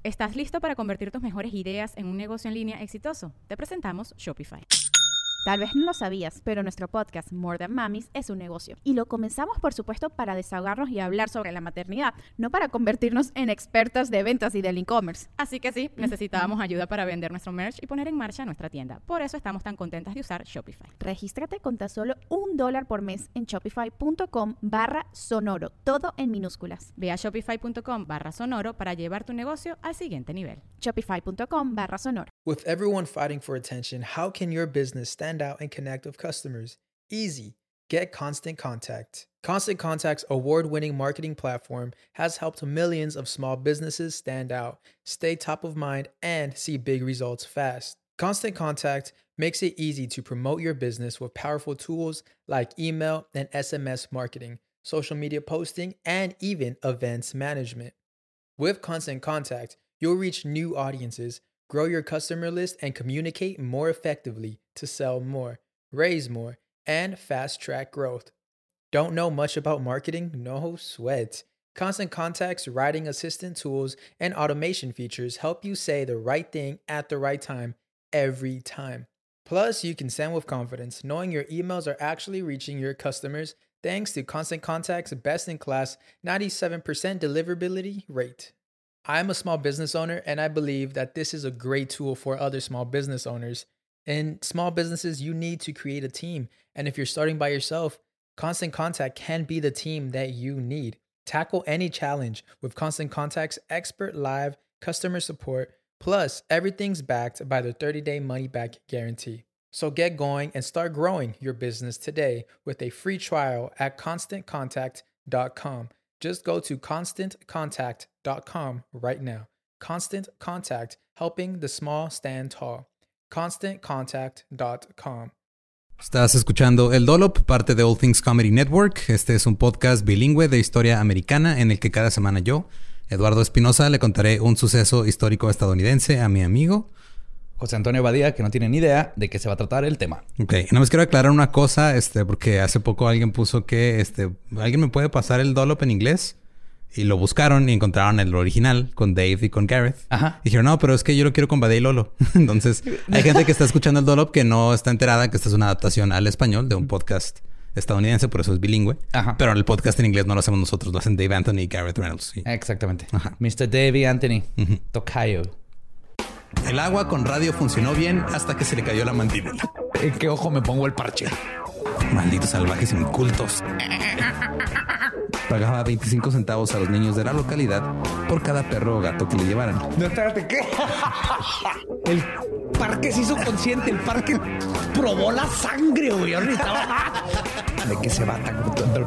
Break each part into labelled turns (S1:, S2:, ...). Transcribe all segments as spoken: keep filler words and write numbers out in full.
S1: ¿Estás listo para convertir tus mejores ideas en un negocio en línea exitoso? Te presentamos Shopify.
S2: Tal vez no lo sabías, pero nuestro podcast More Than Mamis es un negocio. Y lo comenzamos, por supuesto, para desahogarnos y hablar sobre la maternidad, no para convertirnos en expertas de ventas y del e-commerce.
S1: Así que sí, necesitábamos ayuda para vender nuestro merch y poner en marcha nuestra tienda. Por eso estamos tan contentas de usar Shopify.
S2: Regístrate con tan solo un dólar por mes en shopify.com barra sonoro, todo en minúsculas.
S1: Ve a shopify.com barra sonoro para llevar tu negocio al siguiente nivel.
S2: Shopify.com barra sonoro.
S3: With everyone fighting for attention, how can your business stand out and connect with customers? Easy. Get Constant Contact. Constant Contact's award-winning marketing platform has helped millions of small businesses stand out, stay top of mind, and see big results fast. Constant Contact makes it easy to promote your business with powerful tools like email and S M S marketing, social media posting, and even events management. With Constant Contact, you'll reach new audiences, grow your customer list, and communicate more effectively to sell more, raise more, and fast-track growth. Don't know much about marketing? No sweat. Constant Contact's writing assistant tools and automation features help you say the right thing at the right time every time. Plus, you can send with confidence, knowing your emails are actually reaching your customers thanks to Constant Contact's best-in-class ninety-seven percent deliverability rate. I'm a small business owner, and I believe that this is a great tool for other small business owners. In small businesses, you need to create a team. And if you're starting by yourself, Constant Contact can be the team that you need. Tackle any challenge with Constant Contact's expert live customer support. Plus, everything's backed by the thirty-day money-back guarantee. So get going and start growing your business today with a free trial at constant contact dot com. Just go to constant contact dot com right now. Constant Contact, helping the small stand tall. constant contact dot com.
S4: Estás escuchando El Dollop, parte de All Things Comedy Network. Este es un podcast bilingüe de historia americana en el que cada semana yo, Eduardo Espinosa, le contaré un suceso histórico estadounidense a mi amigo
S5: José Antonio Badía, que no tiene ni idea de qué se va a tratar el tema.
S4: Ok, nada más quiero aclarar una cosa, este, porque hace poco alguien puso que, este, ¿alguien me puede pasar el Dollop en inglés? Y lo buscaron y encontraron el original con Dave y con Gareth.
S5: Ajá.
S4: Y dijeron, no, pero es que yo lo quiero con Badía y Lolo. Entonces, hay gente que está escuchando el Dollop que no está enterada que esta es una adaptación al español de un podcast estadounidense, por eso es bilingüe. Ajá. Pero el podcast en inglés no lo hacemos nosotros, lo hacen Dave Anthony y Gareth Reynolds. Sí.
S5: Exactamente.
S4: Ajá.
S5: mister Dave Anthony.
S4: Uh-huh.
S5: Tocayo.
S4: El agua con radio funcionó bien hasta que se le cayó la mandíbula.
S5: ¿En qué ojo me pongo el parche?
S4: Malditos salvajes incultos. Pagaba veinticinco centavos a los niños de la localidad por cada perro o gato que le llevaran.
S5: No, espérate, ¿qué? El parque se hizo consciente. El parque probó la sangre, güey. Ahorita. ¿De qué se va tan?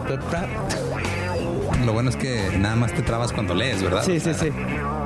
S4: Lo bueno es que nada más te trabas cuando lees, ¿verdad?
S5: Sí, sí, sí.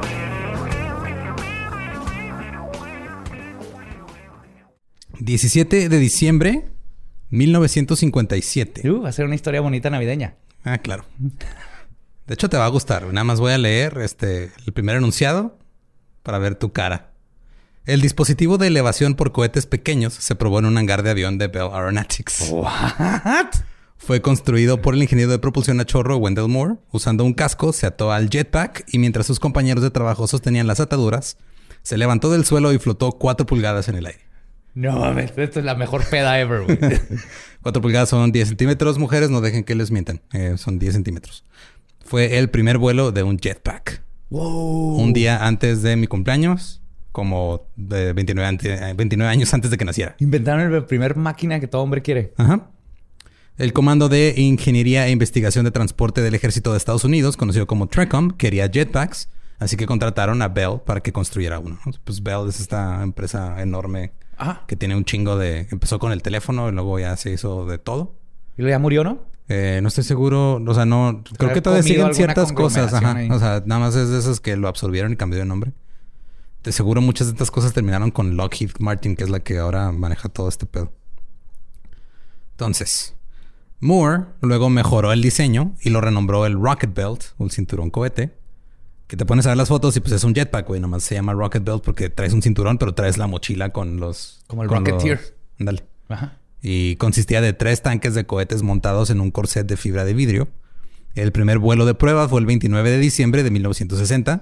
S4: diecisiete de diciembre mil novecientos cincuenta y siete.
S5: Uh, va a ser una historia bonita navideña.
S4: Ah, claro. De hecho, te va a gustar. Nada más voy a leer este, el primer enunciado para ver tu cara. El dispositivo de elevación por cohetes pequeños se probó en un hangar de avión de Bell Aeronautics.
S5: ¿What?
S4: Fue construido por el ingeniero de propulsión a chorro Wendell Moore. Usando un casco, se ató al jetpack y mientras sus compañeros de trabajo sostenían las ataduras, se levantó del suelo y flotó cuatro pulgadas en el aire.
S5: No mames, esto es la mejor peda ever, güey.
S4: cuatro pulgadas son diez centímetros. Mujeres, no dejen que les mientan. Eh, son diez centímetros. Fue el primer vuelo de un jetpack.
S5: Wow.
S4: Un día antes de mi cumpleaños, como de veintinueve, ante, veintinueve años antes de que naciera.
S5: Inventaron la primer máquina que todo hombre quiere.
S4: Ajá. El Comando de Ingeniería e Investigación de Transporte del Ejército de Estados Unidos, conocido como TRECOM, quería jetpacks. Así que contrataron a Bell para que construyera uno. Pues Bell es esta empresa enorme. Ajá. Que tiene un chingo de... Empezó con el teléfono y luego ya se hizo de todo.
S5: ¿Y luego ya murió, no?
S4: Eh, no estoy seguro. O sea, no... Creo que todavía siguen ciertas cosas. Ajá. Ahí. O sea, nada más es de esas que lo absorbieron y cambió de nombre. De seguro muchas de estas cosas terminaron con Lockheed Martin, que es la que ahora maneja todo este pedo. Entonces, Moore luego mejoró el diseño y lo renombró el Rocket Belt, un cinturón cohete. Que te pones a ver las fotos y pues es un jetpack, güey. Nomás se llama Rocket Belt porque traes un cinturón, pero traes la mochila con los...
S5: Como el Rocketeer.
S4: Ándale. Ajá. Y consistía de tres tanques de cohetes montados en un corset de fibra de vidrio. El primer vuelo de prueba fue el veintinueve de diciembre de mil novecientos sesenta.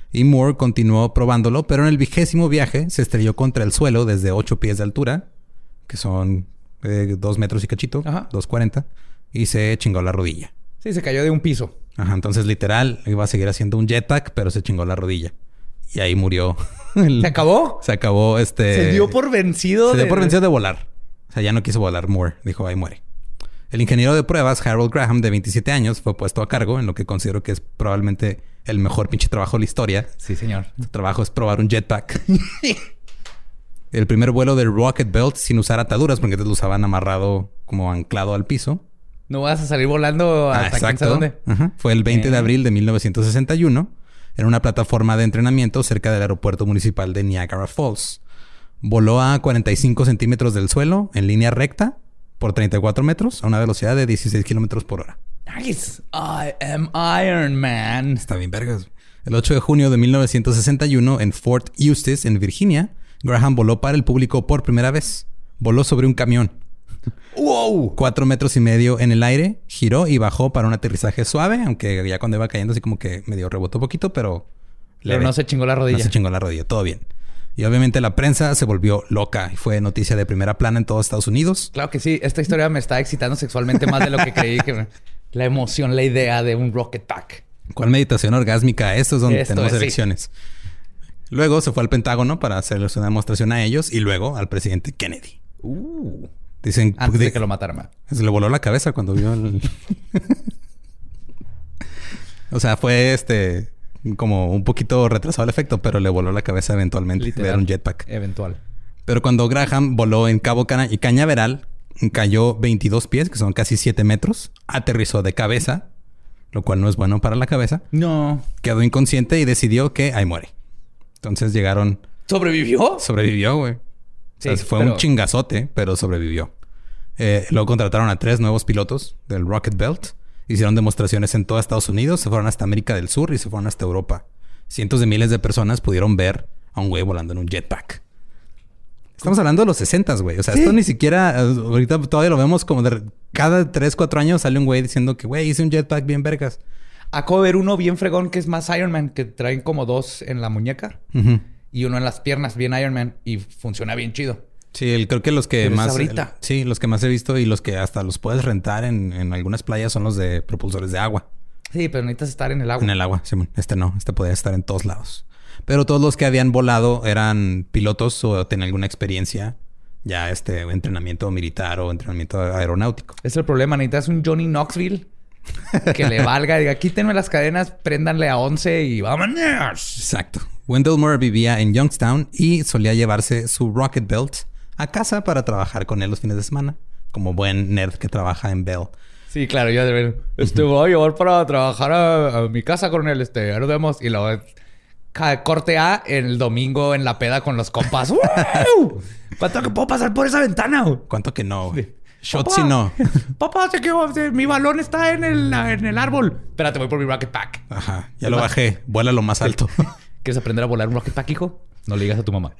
S4: Y Moore continuó probándolo, pero en el vigésimo viaje se estrelló contra el suelo desde ocho pies de altura, que son eh, dos metros y cachito,
S5: Ajá.
S4: dos cuarenta, y se chingó la rodilla.
S5: Sí, se cayó de un piso.
S4: Ajá, entonces literal iba a seguir haciendo un jetpack, pero se chingó la rodilla. Y ahí murió. El-
S5: ¿Se acabó?
S4: Se acabó este...
S5: Se dio por vencido.
S4: Se dio
S5: de-
S4: por vencido de volar. O sea, ya no quiso volar Moore. Dijo, ahí muere. El ingeniero de pruebas, Harold Graham, de veintisiete años, fue puesto a cargo en lo que considero que es probablemente el mejor pinche trabajo de la historia.
S5: Sí, señor.
S4: Su trabajo es probar un jetpack. El primer vuelo del Rocket Belt sin usar ataduras, porque antes lo usaban amarrado como anclado al piso.
S5: No vas a salir volando
S4: Ah,
S5: hasta quién sabe dónde.
S4: Ajá. Fue el veinte de
S5: Eh.
S4: abril de mil novecientos sesenta y uno en una plataforma de entrenamiento cerca del aeropuerto municipal de Niagara Falls. Voló a cuarenta y cinco centímetros del suelo en línea recta por treinta y cuatro metros a una velocidad de dieciséis kilómetros por hora.
S5: Nice. I am Iron Man.
S4: Está bien vergas. El ocho de junio de mil novecientos sesenta y uno en Fort Eustis, en Virginia, Graham voló para el público por primera vez. Voló sobre un camión.
S5: ¡Wow!
S4: Cuatro metros y medio en el aire, giró y bajó para un aterrizaje suave, aunque ya cuando iba cayendo así como que medio rebotó poquito, pero...
S5: Pero
S4: leve.
S5: no se chingó la rodilla.
S4: No se chingó la rodilla, todo bien. Y obviamente la prensa se volvió loca y fue noticia de primera plana en todos Estados Unidos.
S5: Claro que sí. Esta historia me está excitando sexualmente más de lo que creí. Que me- La emoción, la idea de un rocket pack.
S4: ¿Cuál meditación orgásmica? Esto es donde
S5: Esto
S4: tenemos
S5: es, sí.
S4: elecciones. Luego se fue al Pentágono para hacerles una demostración a ellos y luego al presidente Kennedy.
S5: Uh.
S4: Dicen
S5: Antes
S4: de-
S5: de que lo mataran. man.
S4: se le voló la cabeza cuando vio el... O sea, fue este como un poquito retrasado el efecto, pero le voló la cabeza eventualmente
S5: Literal.
S4: ver un jetpack.
S5: Eventual.
S4: Pero cuando Graham voló en Cabo Cana y Cañaveral, cayó veintidós pies, que son casi siete metros, aterrizó de cabeza, lo cual no es bueno para la cabeza,
S5: No.
S4: quedó inconsciente y decidió que ahí muere. Entonces llegaron...
S5: ¿Sobrevivió?
S4: Sobrevivió, güey. O sea,
S5: Sí,
S4: fue
S5: pero-
S4: un chingazote, pero sobrevivió. Eh, luego contrataron a tres nuevos pilotos del Rocket Belt. Hicieron demostraciones en todo Estados Unidos. Se fueron hasta América del Sur y se fueron hasta Europa. Cientos de miles de personas pudieron ver a un güey volando en un jetpack. Estamos hablando de los sesentas, güey. O sea,
S5: Sí.
S4: esto ni siquiera... eh, Ahorita todavía lo vemos como de... Cada tres, cuatro años sale un güey diciendo que, güey, hice un jetpack bien vergas.
S5: Acabo de ver uno bien fregón que es más Iron Man, que traen como dos en la muñeca
S4: Ujú.
S5: y uno en las piernas, bien Iron Man, y funciona bien chido.
S4: Sí, el- creo que los que
S5: Pero es
S4: más...
S5: ahorita.
S4: Sí, los que más he visto y los que hasta los puedes rentar en, en algunas playas son los de propulsores de agua.
S5: Sí, pero necesitas estar en el agua.
S4: En el agua, Simón. Este no. Este podía estar en todos lados. Pero todos los que habían volado eran pilotos o tenían alguna experiencia. Ya este entrenamiento militar o entrenamiento aeronáutico.
S5: Es el problema. Necesitas un Johnny Knoxville que le valga. Diga, quítenme las cadenas, préndanle a once y vámonos.
S4: Exacto. Wendell Moore vivía en Youngstown y solía llevarse su Rocket Belt a casa para trabajar con él los fines de semana. Como buen nerd que trabaja en Bell.
S5: Sí, claro. Yo de ver, este, voy a llevar para trabajar a, a mi casa con él. Este, ya nos vemos. Y luego ca- corte A el domingo en la peda con los compas. ¡Wow! ¿Cuánto que puedo pasar por esa ventana? güey?
S4: ¿Cuánto que no, güey? Shots
S5: Papá,
S4: y no.
S5: Papá, se quedó, se- mi balón está en el, en el árbol. Espérate, voy por mi rocket pack.
S4: Ajá. Ya lo bajé. Vuela lo más alto.
S5: ¿Quieres aprender a volar un rocket pack, hijo? No le digas a tu mamá.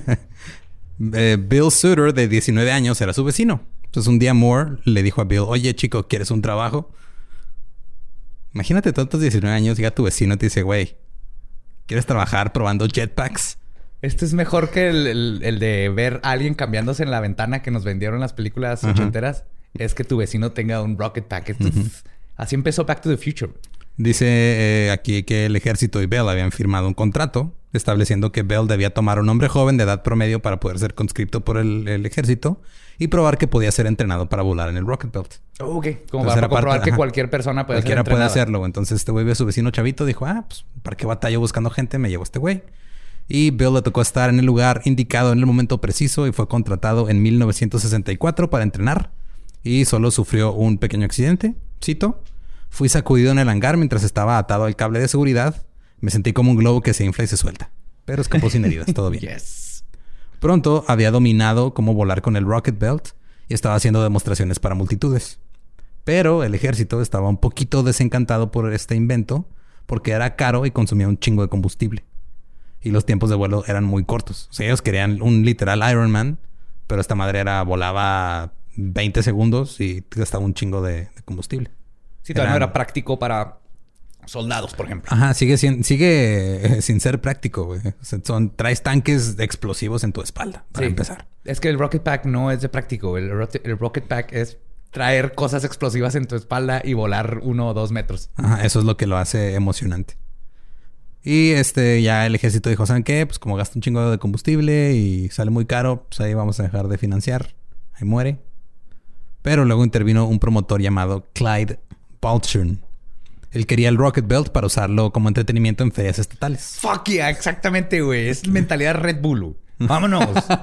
S4: Eh, Bill Suter, de diecinueve años, era su vecino. Entonces un día Moore le dijo a Bill, oye chico, ¿quieres un trabajo? Imagínate tantos diecinueve años, llega tu vecino y te dice, güey, ¿quieres trabajar probando jetpacks?
S5: Este es mejor que el, el- el de ver a alguien cambiándose en la ventana que nos vendieron en las películas
S4: Ajá.
S5: ochenteras. Es que tu vecino tenga un rocket pack. Esto es- así empezó Back to the Future.
S4: Dice eh, aquí que el ejército y Bell habían firmado un contrato estableciendo que Bell debía tomar un hombre joven de edad promedio para poder ser conscripto por el, el ejército y probar que podía ser entrenado para volar en el Rocket Belt.
S5: Ok. Como
S4: Entonces
S5: para
S4: era
S5: comprobar
S4: parte-
S5: que
S4: ajá.
S5: cualquier persona puede
S4: Cualquiera
S5: ser
S4: puede
S5: entrenada.
S4: hacerlo. Entonces este güey ve a su vecino chavito. Dijo, ah, pues, ¿para qué batallo buscando gente? Me llevo a este güey. Y Bill le tocó estar en el lugar indicado en el momento preciso y fue contratado en mil novecientos sesenta y cuatro para entrenar. Y solo sufrió un pequeño accidente. Cito. Fui sacudido en el hangar mientras estaba atado al cable de seguridad. Me sentí como un globo que se infla y se suelta. Pero escapó sin heridas. Todo bien.
S5: Yes.
S4: Pronto había dominado cómo volar con el Rocket Belt y estaba haciendo demostraciones para multitudes. Pero el ejército estaba un poquito desencantado por este invento porque era caro y consumía un chingo de combustible. Y los tiempos de vuelo eran muy cortos. O sea, ellos querían un literal Iron Man, pero esta madre era volaba veinte segundos y gastaba un chingo de, de combustible.
S5: Sí, todavía no
S4: Eran-
S5: era práctico para soldados, por ejemplo.
S4: Ajá, sigue, sin, sigue eh, sin ser práctico, güey. O sea, son, traes tanques explosivos en tu espalda, para
S5: Sí.
S4: empezar.
S5: Es que el Rocket Pack no es de práctico. El, rote- el Rocket Pack es traer cosas explosivas en tu espalda y volar uno o dos metros.
S4: Ajá, eso es lo que lo hace emocionante. Y este ya el ejército dijo, ¿saben qué? Pues como gasta un chingo de combustible y sale muy caro, pues ahí vamos a dejar de financiar. Ahí muere. Pero luego intervino un promotor llamado Clyde Balchern. Él quería el Rocket Belt para usarlo como entretenimiento en ferias estatales.
S5: Fuck yeah, exactamente, güey. Es mentalidad Red Bull. Vámonos.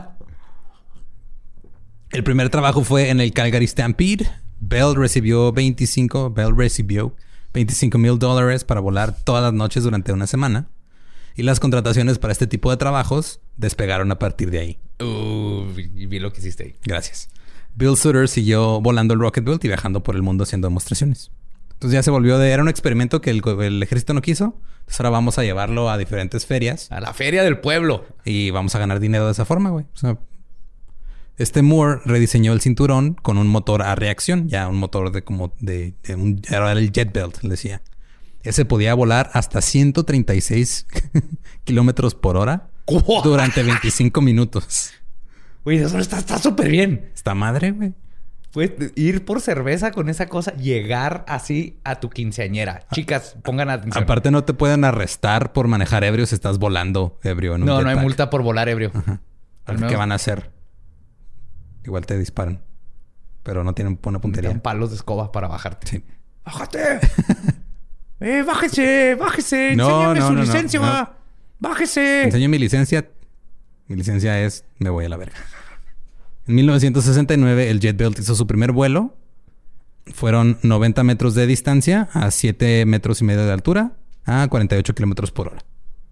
S4: El primer trabajo fue en el Calgary Stampede. Bell recibió veinticinco, Bell recibió veinticinco mil dólares para volar todas las noches durante una semana. Y las contrataciones para este tipo de trabajos despegaron a partir de ahí.
S5: Uh, vi, vi lo que hiciste ahí.
S4: Gracias. Bill Sutter siguió volando el Rocket Belt y viajando por el mundo haciendo demostraciones. Entonces ya se volvió de... Era un experimento que el, el ejército no quiso. Entonces ahora vamos a llevarlo a diferentes ferias.
S5: A la feria del pueblo.
S4: Y vamos a ganar dinero de esa forma, güey. O sea, este Moore rediseñó el cinturón con un motor a reacción. Ya un motor de como... de, de un, era el Jet Belt, le decía. Ese podía volar hasta ciento treinta y seis kilómetros por hora
S5: ¿What?
S4: durante veinticinco minutos.
S5: Güey, eso está súper bien.
S4: Esta madre, güey.
S5: Puedes ir por cerveza con esa cosa, llegar así a tu quinceañera. Chicas, pongan atención.
S4: Aparte no te pueden arrestar por manejar ebrio si estás volando ebrio en un
S5: No, no hay
S4: jetpack.
S5: multa por volar ebrio.
S4: Ajá.
S5: Al
S4: ¿Qué
S5: menos-
S4: van a hacer? Igual te disparan. Pero no tienen buena
S5: Te
S4: puntería.
S5: dan palos de escoba para bajarte.
S4: Sí.
S5: ¡Bájate! ¡Eh, bájese! ¡Bájese!
S4: No,
S5: ¡Enséñame
S4: no,
S5: su
S4: no, no,
S5: licencia!
S4: no.
S5: ¡Bájese!
S4: Enseño mi licencia. Mi licencia es... Me voy a la verga. En mil novecientos sesenta y nueve, el Jet Belt hizo su primer vuelo. Fueron noventa metros de distancia a siete metros y medio de altura a cuarenta y ocho kilómetros por hora.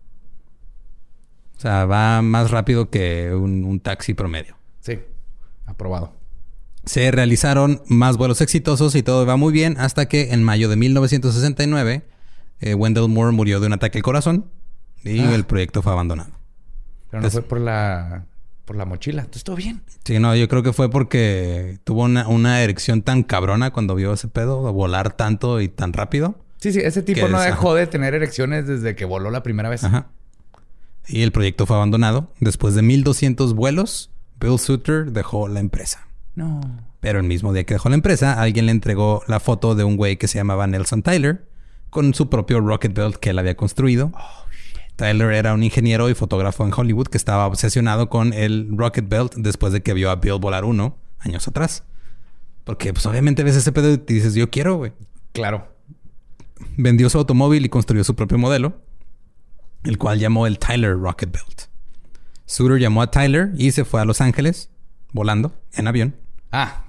S4: O sea, va más rápido que un, un taxi promedio.
S5: Sí, aprobado.
S4: Se realizaron más vuelos exitosos y todo va muy bien hasta que en mayo de mil novecientos sesenta y nueve eh, Wendell Moore murió de un ataque al corazón y
S5: Ah.
S4: el proyecto fue abandonado.
S5: Pero no
S4: Es-
S5: fue por la... por la mochila. Entonces, todo bien.
S4: Sí, no, yo creo que fue porque tuvo una, una erección tan cabrona cuando vio ese pedo, de volar tanto y tan rápido.
S5: Sí, sí. Ese tipo
S4: Que
S5: no
S4: es-
S5: dejó de tener erecciones desde que voló la primera vez.
S4: Ajá. Y el proyecto fue abandonado. Después de mil doscientos vuelos, Bill Sutter dejó la empresa.
S5: No.
S4: Pero el mismo día que dejó la empresa, alguien le entregó la foto de un güey que se llamaba Nelson Tyler con su propio Rocket Belt que él había construido. Tyler era un ingeniero y fotógrafo en Hollywood que estaba obsesionado con el Rocket Belt después de que vio a Bill volar uno años atrás. Porque pues obviamente ves ese pedo y te dices, yo quiero, güey.
S5: Claro.
S4: Vendió su automóvil y construyó su propio modelo, el cual llamó el Tyler Rocket Belt. Sutter llamó a Tyler y se fue a Los Ángeles volando en avión
S5: Ah.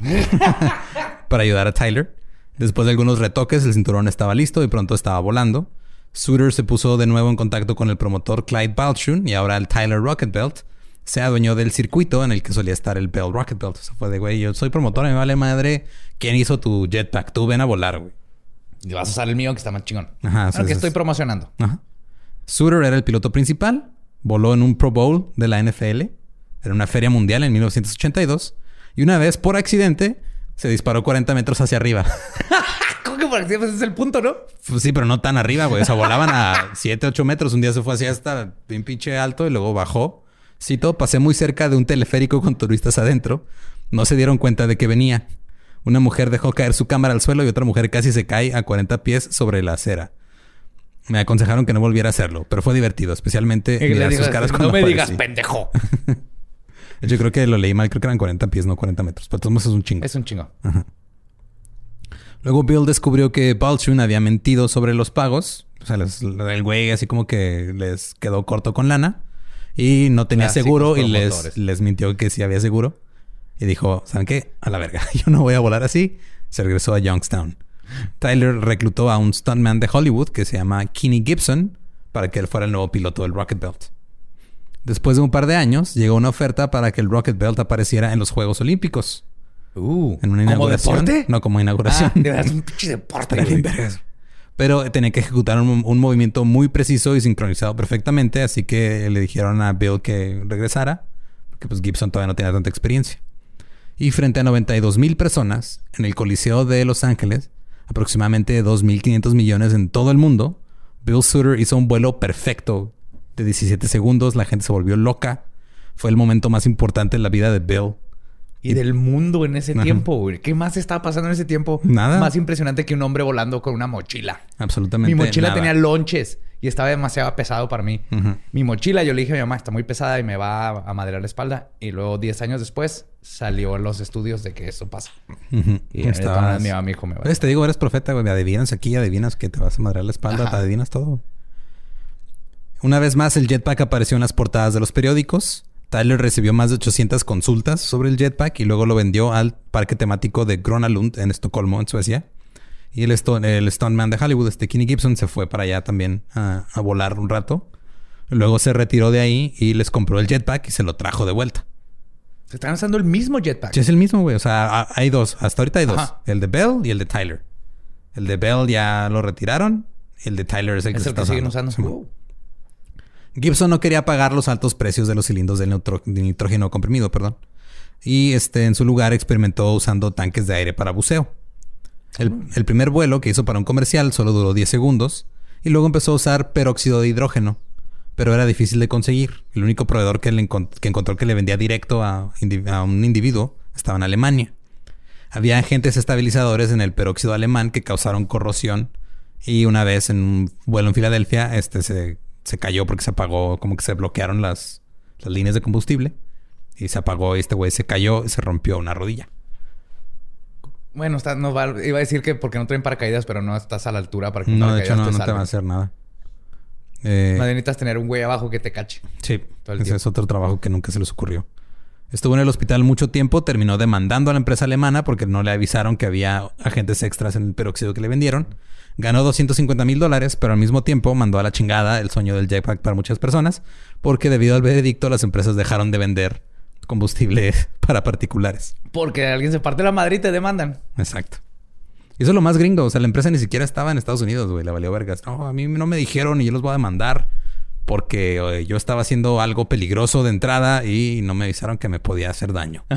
S4: para ayudar a Tyler. Después de algunos retoques, el cinturón estaba listo y pronto estaba volando. Sutter se puso de nuevo en contacto con el promotor Clyde Balchern y ahora el Tyler Rocket Belt se adueñó del circuito en el que solía estar el Bell Rocket Belt. O sea, fue de, güey, yo soy promotor, me vale madre. ¿Quién hizo tu jetpack? Tú ven a volar, güey.
S5: Y vas a usar el mío que está más chingón.
S4: Ajá,
S5: Claro
S4: sí,
S5: que
S4: sí,
S5: estoy
S4: sí.
S5: promocionando.
S4: Ajá. Sutter era el piloto principal. Voló en un Pro Bowl de la N F L. En una feria mundial en mil novecientos ochenta y dos. Y una vez, por accidente, se disparó cuarenta metros hacia arriba.
S5: ¿Cómo que por ejemplo ese es el punto, no?
S4: Pues sí, pero no tan arriba, güey. O sea, volaban a siete, ocho metros. Un día se fue así hasta bien pinche alto y luego bajó. Cito, pasé muy cerca de un teleférico con turistas adentro. No se dieron cuenta de que venía. Una mujer dejó caer su cámara al suelo y otra mujer casi se cae a cuarenta pies sobre la acera. Me aconsejaron que no volviera a hacerlo, pero fue divertido, especialmente
S5: Y le
S4: mirar sus
S5: digas,
S4: caras
S5: no
S4: cuando
S5: me digas
S4: aparecí.
S5: pendejo.
S4: Yo creo que lo leí mal, creo que eran cuarenta pies, no cuarenta metros. Pero todos modos es un chingo.
S5: Es un chingo.
S4: Luego Bill descubrió que Balchern había mentido sobre los pagos. O sea, les- el güey así como que les quedó corto con lana. Y no tenía
S5: Clásicos
S4: seguro y les,
S5: promotores.
S4: les mintió que sí había seguro. Y dijo, ¿saben qué? A la verga. Yo no voy a volar así. Se regresó a Youngstown. Tyler reclutó a un stuntman de Hollywood que se llama Kenny Gibson para que él fuera el nuevo piloto del Rocket Belt. Después de un par de años, llegó una oferta para que el Rocket Belt apareciera en los Juegos Olímpicos.
S5: Uh,
S4: En una
S5: ¿como
S4: inauguración.
S5: deporte?
S4: No, como inauguración.
S5: Ah, de verdad, es un pinche deporte.
S4: Estaría bien
S5: güey.
S4: vergas. Pero tenía que ejecutar un, un movimiento muy preciso y sincronizado perfectamente. Así que le dijeron a Bill que regresara. Porque pues Gibson todavía no tenía tanta experiencia. Y frente a noventa y dos mil personas en el Coliseo de Los Ángeles, aproximadamente dos mil quinientos millones en todo el mundo, Bill Sutter hizo un vuelo perfecto de diecisiete segundos. La gente se volvió loca. Fue el momento más importante en la vida de Bill.
S5: Y, y del mundo en ese
S4: Ajá.
S5: tiempo, güey. ¿Qué más estaba pasando en ese tiempo?
S4: Nada.
S5: Más impresionante que un hombre volando con una mochila.
S4: Absolutamente
S5: Mi mochila
S4: nada.
S5: tenía lonches y estaba demasiado pesado para mí.
S4: Ujú.
S5: Mi mochila, yo le dije a mi mamá, está muy pesada y me va a, a madrear la espalda. Y luego, diez años después, salió en los estudios de que eso pasa.
S4: Ujú.
S5: Y
S4: Estabas-
S5: mi mamá me dijo, me va
S4: Pues te digo, eres profeta, güey. Adivinas aquí, adivinas que te vas a madrear la espalda,
S5: Ajá.
S4: te adivinas todo. Una vez más, el jetpack apareció en las portadas de los periódicos. Tyler recibió más de ochocientas consultas sobre el jetpack y luego lo vendió al parque temático de Gröna Lund en Estocolmo, en Suecia. Y el, sto- el stuntman de Hollywood, este Kenny Gibson, se fue para allá también a, a volar un rato. Luego se retiró de ahí y les compró el jetpack y se lo trajo de vuelta.
S5: Se están usando el mismo jetpack.
S4: Sí, es el mismo, güey. O sea, a- hay dos. Hasta ahorita hay dos.
S5: Ajá.
S4: El de Bell y el de Tyler. El de Bell ya lo retiraron. El de Tyler es el que
S5: Es
S4: se
S5: el que
S4: está
S5: siguen usando.
S4: Simón.
S5: Uh.
S4: Gibson no quería pagar los altos precios de los cilindros de, neutro- de nitrógeno comprimido, perdón. Y este, en su lugar experimentó usando tanques de aire para buceo. El, el primer vuelo que hizo para un comercial solo duró diez segundos y luego empezó a usar peróxido de hidrógeno, pero era difícil de conseguir. El único proveedor que, le encont- que encontró que le vendía directo a, indi- a un individuo estaba en Alemania. Había agentes estabilizadores en el peróxido alemán que causaron corrosión y una vez en un vuelo en Filadelfia este se, se cayó porque se apagó, como que se bloquearon las, las líneas de combustible y se apagó y este güey se cayó y se rompió una rodilla.
S5: Bueno, está, no va, iba a decir que porque no traen paracaídas, pero no estás a la altura para que un
S4: No, de hecho
S5: paracaídas
S4: no, no te va a
S5: salve.
S4: hacer nada. Eh,
S5: Más bien necesitas tener un güey abajo que te cache.
S4: Sí,
S5: Todo el
S4: ese
S5: tiempo.
S4: es otro trabajo que nunca se les ocurrió. Estuvo en el hospital mucho tiempo, terminó demandando a la empresa alemana porque no le avisaron que había agentes extras en el peróxido que le vendieron. Ganó doscientos cincuenta mil dólares, pero al mismo tiempo mandó a la chingada el sueño del jetpack para muchas personas porque debido al veredicto las empresas dejaron de vender combustible para particulares.
S5: Porque alguien se parte la madre y te demandan.
S4: Exacto. Y eso es lo más gringo. O sea, la empresa ni siquiera estaba en Estados Unidos, güey. Le valió vergas. No, a mí no me dijeron y yo los voy a demandar porque eh, yo estaba haciendo algo peligroso de entrada y no me avisaron que me podía hacer daño.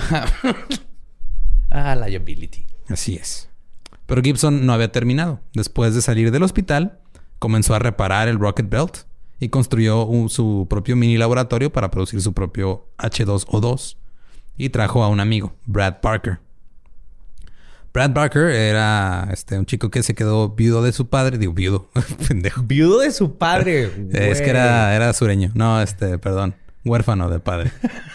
S5: Ah, liability.
S4: Así es. Pero Gibson no había terminado. Después de salir del hospital, comenzó a reparar el Rocket Belt y construyó un- su propio mini laboratorio para producir su propio hache dos o dos y trajo a un amigo, Brad Parker. Brad Parker era este, un chico que se quedó viudo de su padre. Digo, viudo. Pendejo.
S5: Viudo de su padre.
S4: Es
S5: güey.
S4: que era, era sureño. No, este, perdón. Huérfano de padre.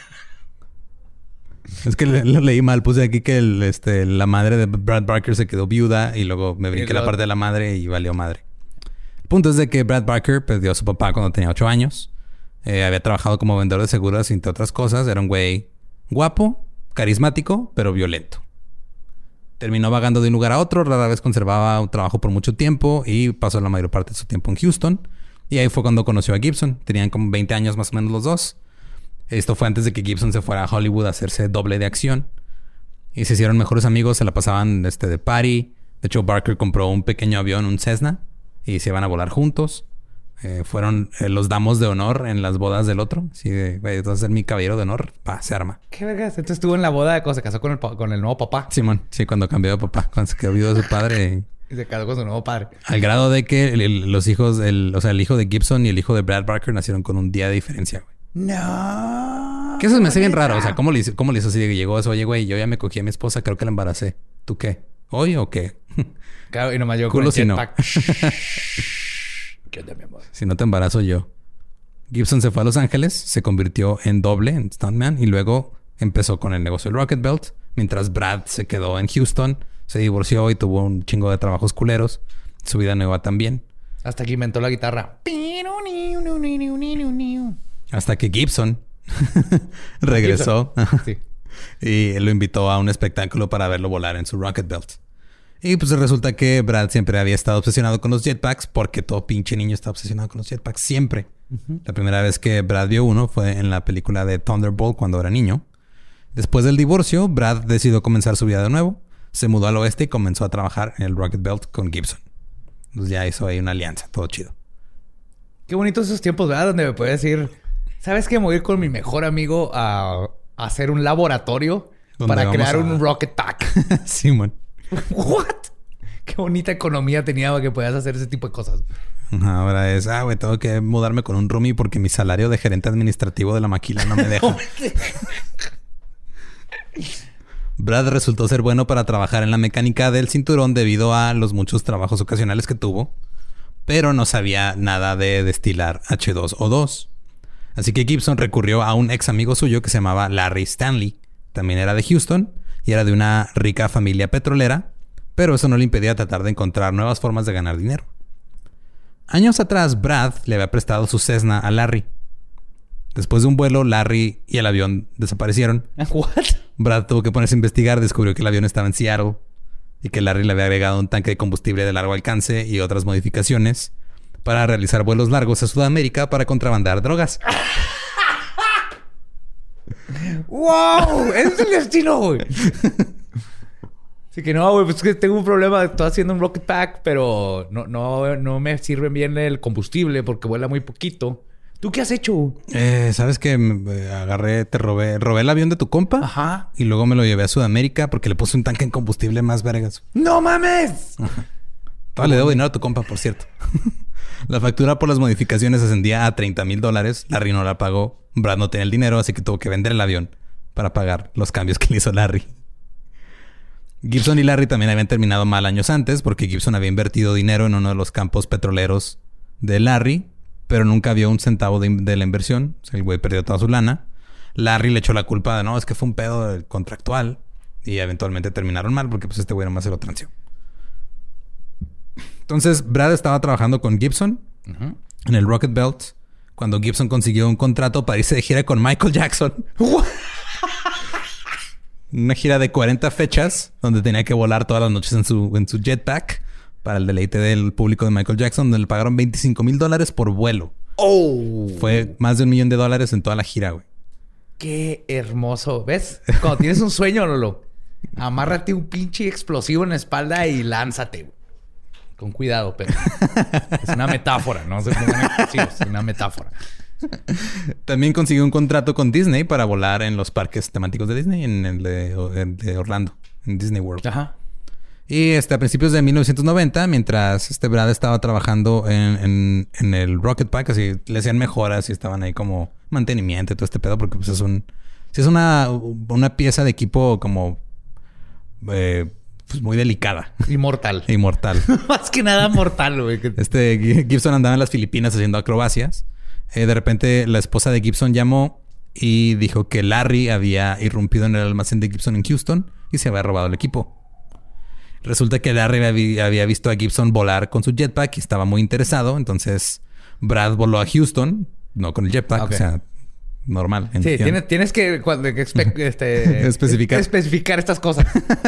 S4: Es que le- lo leí mal. Puse aquí que el, este, la madre de Brad Parker se quedó viuda y luego me brinqué
S5: Y
S4: la
S5: luego-
S4: parte de la madre y valió madre. El punto es de que Brad Parker perdió a su papá cuando tenía ocho años. Eh, había trabajado como vendedor de seguros, entre otras cosas. Era un güey guapo, carismático, pero violento. Terminó vagando de un lugar a otro. Rara vez conservaba un trabajo por mucho tiempo y pasó la mayor parte de su tiempo en Houston. Y ahí fue cuando conoció a Gibson. Tenían como veinte años más o menos los dos. Esto fue antes de que Gibson se fuera a Hollywood a hacerse doble de acción. Y se hicieron mejores amigos. Se la pasaban este, de party. De hecho, Barker compró un pequeño avión, un Cessna. Y se iban a volar juntos. Eh, fueron eh, los damos de honor en las bodas del otro. Así de, güey, tú vas a ser mi caballero de honor. Pa, se arma.
S5: ¿Qué vergas? Entonces estuvo en la boda cuando se casó con el, pa- con el nuevo papá.
S4: Simón, sí, cuando cambió de papá. Cuando se quedó viudo de su padre.
S5: Y se casó con su nuevo padre.
S4: Al grado de que el- el- los hijos, el, o sea, el hijo de Gibson y el hijo de Brad Barker nacieron con un día de diferencia, güey.
S5: No.
S4: Que eso me hace bien raro. O sea, ¿cómo le hizo, cómo le hizo así de que llegó eso? Oye, güey, yo ya me cogí a mi esposa, creo que la embaracé. ¿Tú qué? ¿Hoy o qué?
S5: Claro, y nomás yo
S4: Culo
S5: con
S4: si
S5: el
S4: no.
S5: jetpack. ¿Qué onda, mi amor?
S4: Si no te embarazo yo. Gibson se fue a Los Ángeles, se convirtió en doble, en stuntman, y luego empezó con el negocio del Rocket Belt, mientras Brad se quedó en Houston, se divorció y tuvo un chingo de trabajos culeros. Su vida nueva también.
S5: Hasta que inventó la guitarra.
S4: Hasta que Gibson regresó
S5: Sí.
S4: y lo invitó a un espectáculo para verlo volar en su Rocket Belt. Y pues resulta que Brad siempre había estado obsesionado con los jetpacks porque todo pinche niño está obsesionado con los jetpacks siempre. Uh-huh. La primera vez que Brad vio uno fue en la película de Thunderbolt cuando era niño. Después del divorcio, Brad decidió comenzar su vida de nuevo. Se mudó al oeste y comenzó a trabajar en el Rocket Belt con Gibson. Entonces ya hizo ahí una alianza, todo chido.
S5: Qué bonitos esos tiempos, ¿verdad? Donde me puede decir, ¿sabes qué? Me voy a ir con mi mejor amigo a, a hacer un laboratorio para crear
S4: a...
S5: un rocket pack.
S4: Simón.
S5: ¿What? Qué bonita economía tenía para que puedas hacer ese tipo de cosas.
S4: Ahora es, ah, güey, tengo que mudarme con un roomie porque mi salario de gerente administrativo de la maquila no me deja. Brad resultó ser bueno para trabajar en la mecánica del cinturón debido a los muchos trabajos ocasionales que tuvo, pero no sabía nada de destilar hache dos o dos. Así que Gibson recurrió a un ex amigo suyo que se llamaba Larry Stanley. También era de Houston y era de una rica familia petrolera, pero eso no le impedía tratar de encontrar nuevas formas de ganar dinero. Años atrás, Brad le había prestado su Cessna a Larry. Después de un vuelo, Larry y el avión desaparecieron.
S5: ¿What?
S4: Brad tuvo que ponerse a investigar, descubrió que el avión estaba en Seattle y que Larry le había agregado un tanque de combustible de largo alcance y otras modificaciones para realizar vuelos largos a Sudamérica para contrabandear drogas.
S5: ¡Wow! ¡Ese es el destino, güey! Así que no, güey, pues es que tengo un problema. Estoy haciendo un rocket pack, pero no, no, no me sirve bien el combustible porque vuela muy poquito. ¿Tú qué has hecho?
S4: Eh, ¿Sabes qué? Me agarré, te robé, robé el avión de tu compa.
S5: Ajá.
S4: Y luego me lo llevé a Sudamérica porque le puse un tanque en combustible más vergas.
S5: ¡No mames!
S4: Ajá. Todavía le debo dinero a tu compa, por cierto. La factura por las modificaciones ascendía a treinta mil dólares. Larry no la pagó. Brad no tenía el dinero, así que tuvo que vender el avión para pagar los cambios que le hizo Larry. Gibson y Larry también habían terminado mal años antes porque Gibson había invertido dinero en uno de los campos petroleros de Larry, pero nunca vio un centavo de, de la inversión. O sea, el güey perdió toda su lana. Larry le echó la culpa de no, es que fue un pedo contractual y eventualmente terminaron mal porque pues este güey nomás se lo transió. Entonces, Brad estaba trabajando con Gibson uh-huh. en el Rocket Belt cuando Gibson consiguió un contrato para irse de gira con Michael Jackson. Una gira de cuarenta fechas donde tenía que volar todas las noches en su, en su jetpack para el deleite del público de Michael Jackson, donde le pagaron veinticinco mil dólares por vuelo.
S5: ¡Oh!
S4: Fue más de un millón de dólares en toda la gira, güey.
S5: ¡Qué hermoso! ¿Ves? Cuando tienes un sueño, Lolo, amárrate un pinche explosivo en la espalda y lánzate, güey. Con cuidado, pero es una metáfora, no se pongan explosivos, es una metáfora.
S4: También consiguió un contrato con Disney para volar en los parques temáticos de Disney, en el de, el de Orlando, en Disney World.
S5: Ajá.
S4: Y este, a principios de mil novecientos noventa, mientras este Brad estaba trabajando en, en, en el Rocket Pack, así le hacían mejoras y estaban ahí como mantenimiento y todo este pedo, porque pues es un... Si es una, una pieza de equipo como... Eh, pues muy delicada.
S5: Inmortal.
S4: Inmortal.
S5: Más que nada mortal, güey.
S4: Este Gibson andaba en las Filipinas haciendo acrobacias. Eh, de repente la esposa de Gibson llamó y dijo que Larry había irrumpido en el almacén de Gibson en Houston y se había robado el equipo. Resulta que Larry había, había visto a Gibson volar con su jetpack y estaba muy interesado. Entonces Brad voló a Houston, no con el jetpack, okay. O sea, normal.
S5: Sí, tienes, tienes que, cuando, espe, este,
S4: especificar.
S5: especificar estas cosas.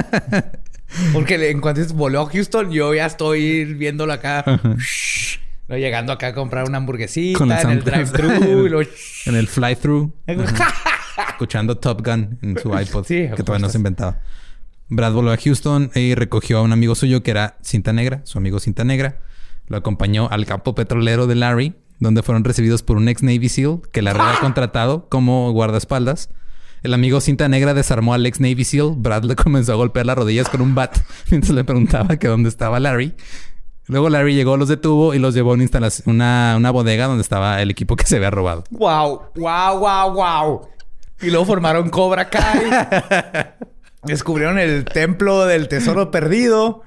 S5: Porque en cuanto voló a Houston, yo ya estoy viéndolo acá. Shh, no, llegando acá a comprar una hamburguesita el en el drive-thru. lo...
S4: En el fly-thru. Escuchando Top Gun en su iPod. Sí, que todavía no se inventaba. Brad voló a Houston y recogió a un amigo suyo que era Cinta Negra. Su amigo Cinta Negra. Lo acompañó al campo petrolero de Larry, donde fueron recibidos por un ex Navy SEAL que Larry había contratado como guardaespaldas. El amigo Cinta Negra desarmó al ex Navy SEAL. Brad le comenzó a golpear las rodillas con un bat mientras le preguntaba que dónde estaba Larry. Luego Larry llegó, los detuvo y los llevó a una, instalación, una, una bodega donde estaba el equipo que se había robado.
S5: ¡Wow! ¡Wow! ¡Wow! ¡Wow! Y luego formaron Cobra Kai. Descubrieron el templo del tesoro perdido.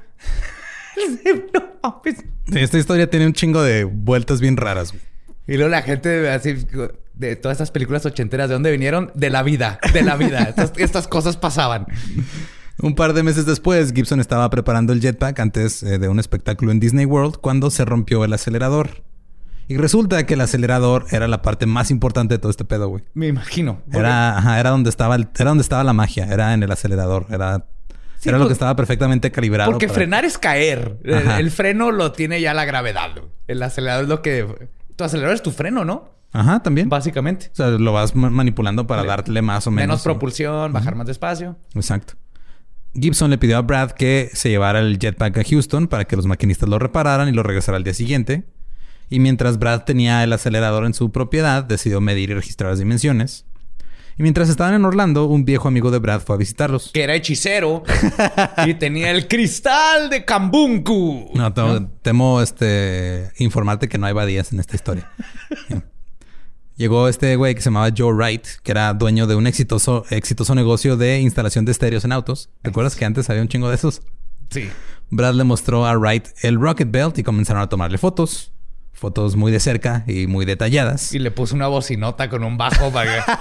S4: No, pues... Esta historia tiene un chingo de vueltas bien raras, güey.
S5: Y luego la gente así de todas estas películas ochenteras, ¿de dónde vinieron? De la vida, de la vida. estas, estas cosas pasaban.
S4: Un par de meses después, Gibson estaba preparando el jetpack antes eh, de un espectáculo en Disney World cuando se rompió el acelerador. Y resulta que el acelerador era la parte más importante de todo este pedo, güey.
S5: Me imagino.
S4: Era, ajá, era donde estaba el, era donde estaba la magia. Era en el acelerador. Era, sí, era pues, lo que estaba perfectamente calibrado.
S5: Porque para... frenar es caer. El, el freno lo tiene ya la gravedad. El acelerador es lo que... Tu acelerador es tu freno, ¿no?
S4: Ajá, también.
S5: Básicamente.
S4: O sea, lo vas manipulando para Le, darle más o menos.
S5: Menos propulsión, o... bajar uh-huh. más despacio.
S4: Exacto. Gibson le pidió a Brad que se llevara el jetpack a Houston para que los maquinistas lo repararan y lo regresara al día siguiente. Y mientras Brad tenía el acelerador en su propiedad, decidió medir y registrar las dimensiones. Y mientras estaban en Orlando, un viejo amigo de Brad fue a visitarlos.
S5: Que era hechicero y tenía el cristal de Kambunku.
S4: No, temo, ¿no? temo este, informarte que no hay Badías en esta historia. Llegó este güey que se llamaba Joe Wright, que era dueño de un exitoso, exitoso negocio de instalación de estéreos en autos. ¿Te acuerdas que antes había un chingo de esos?
S5: Sí.
S4: Brad le mostró a Wright el Rocket Belt y comenzaron a tomarle fotos. Fotos muy de cerca y muy detalladas.
S5: Y le puso una bocinota con un bajo para que...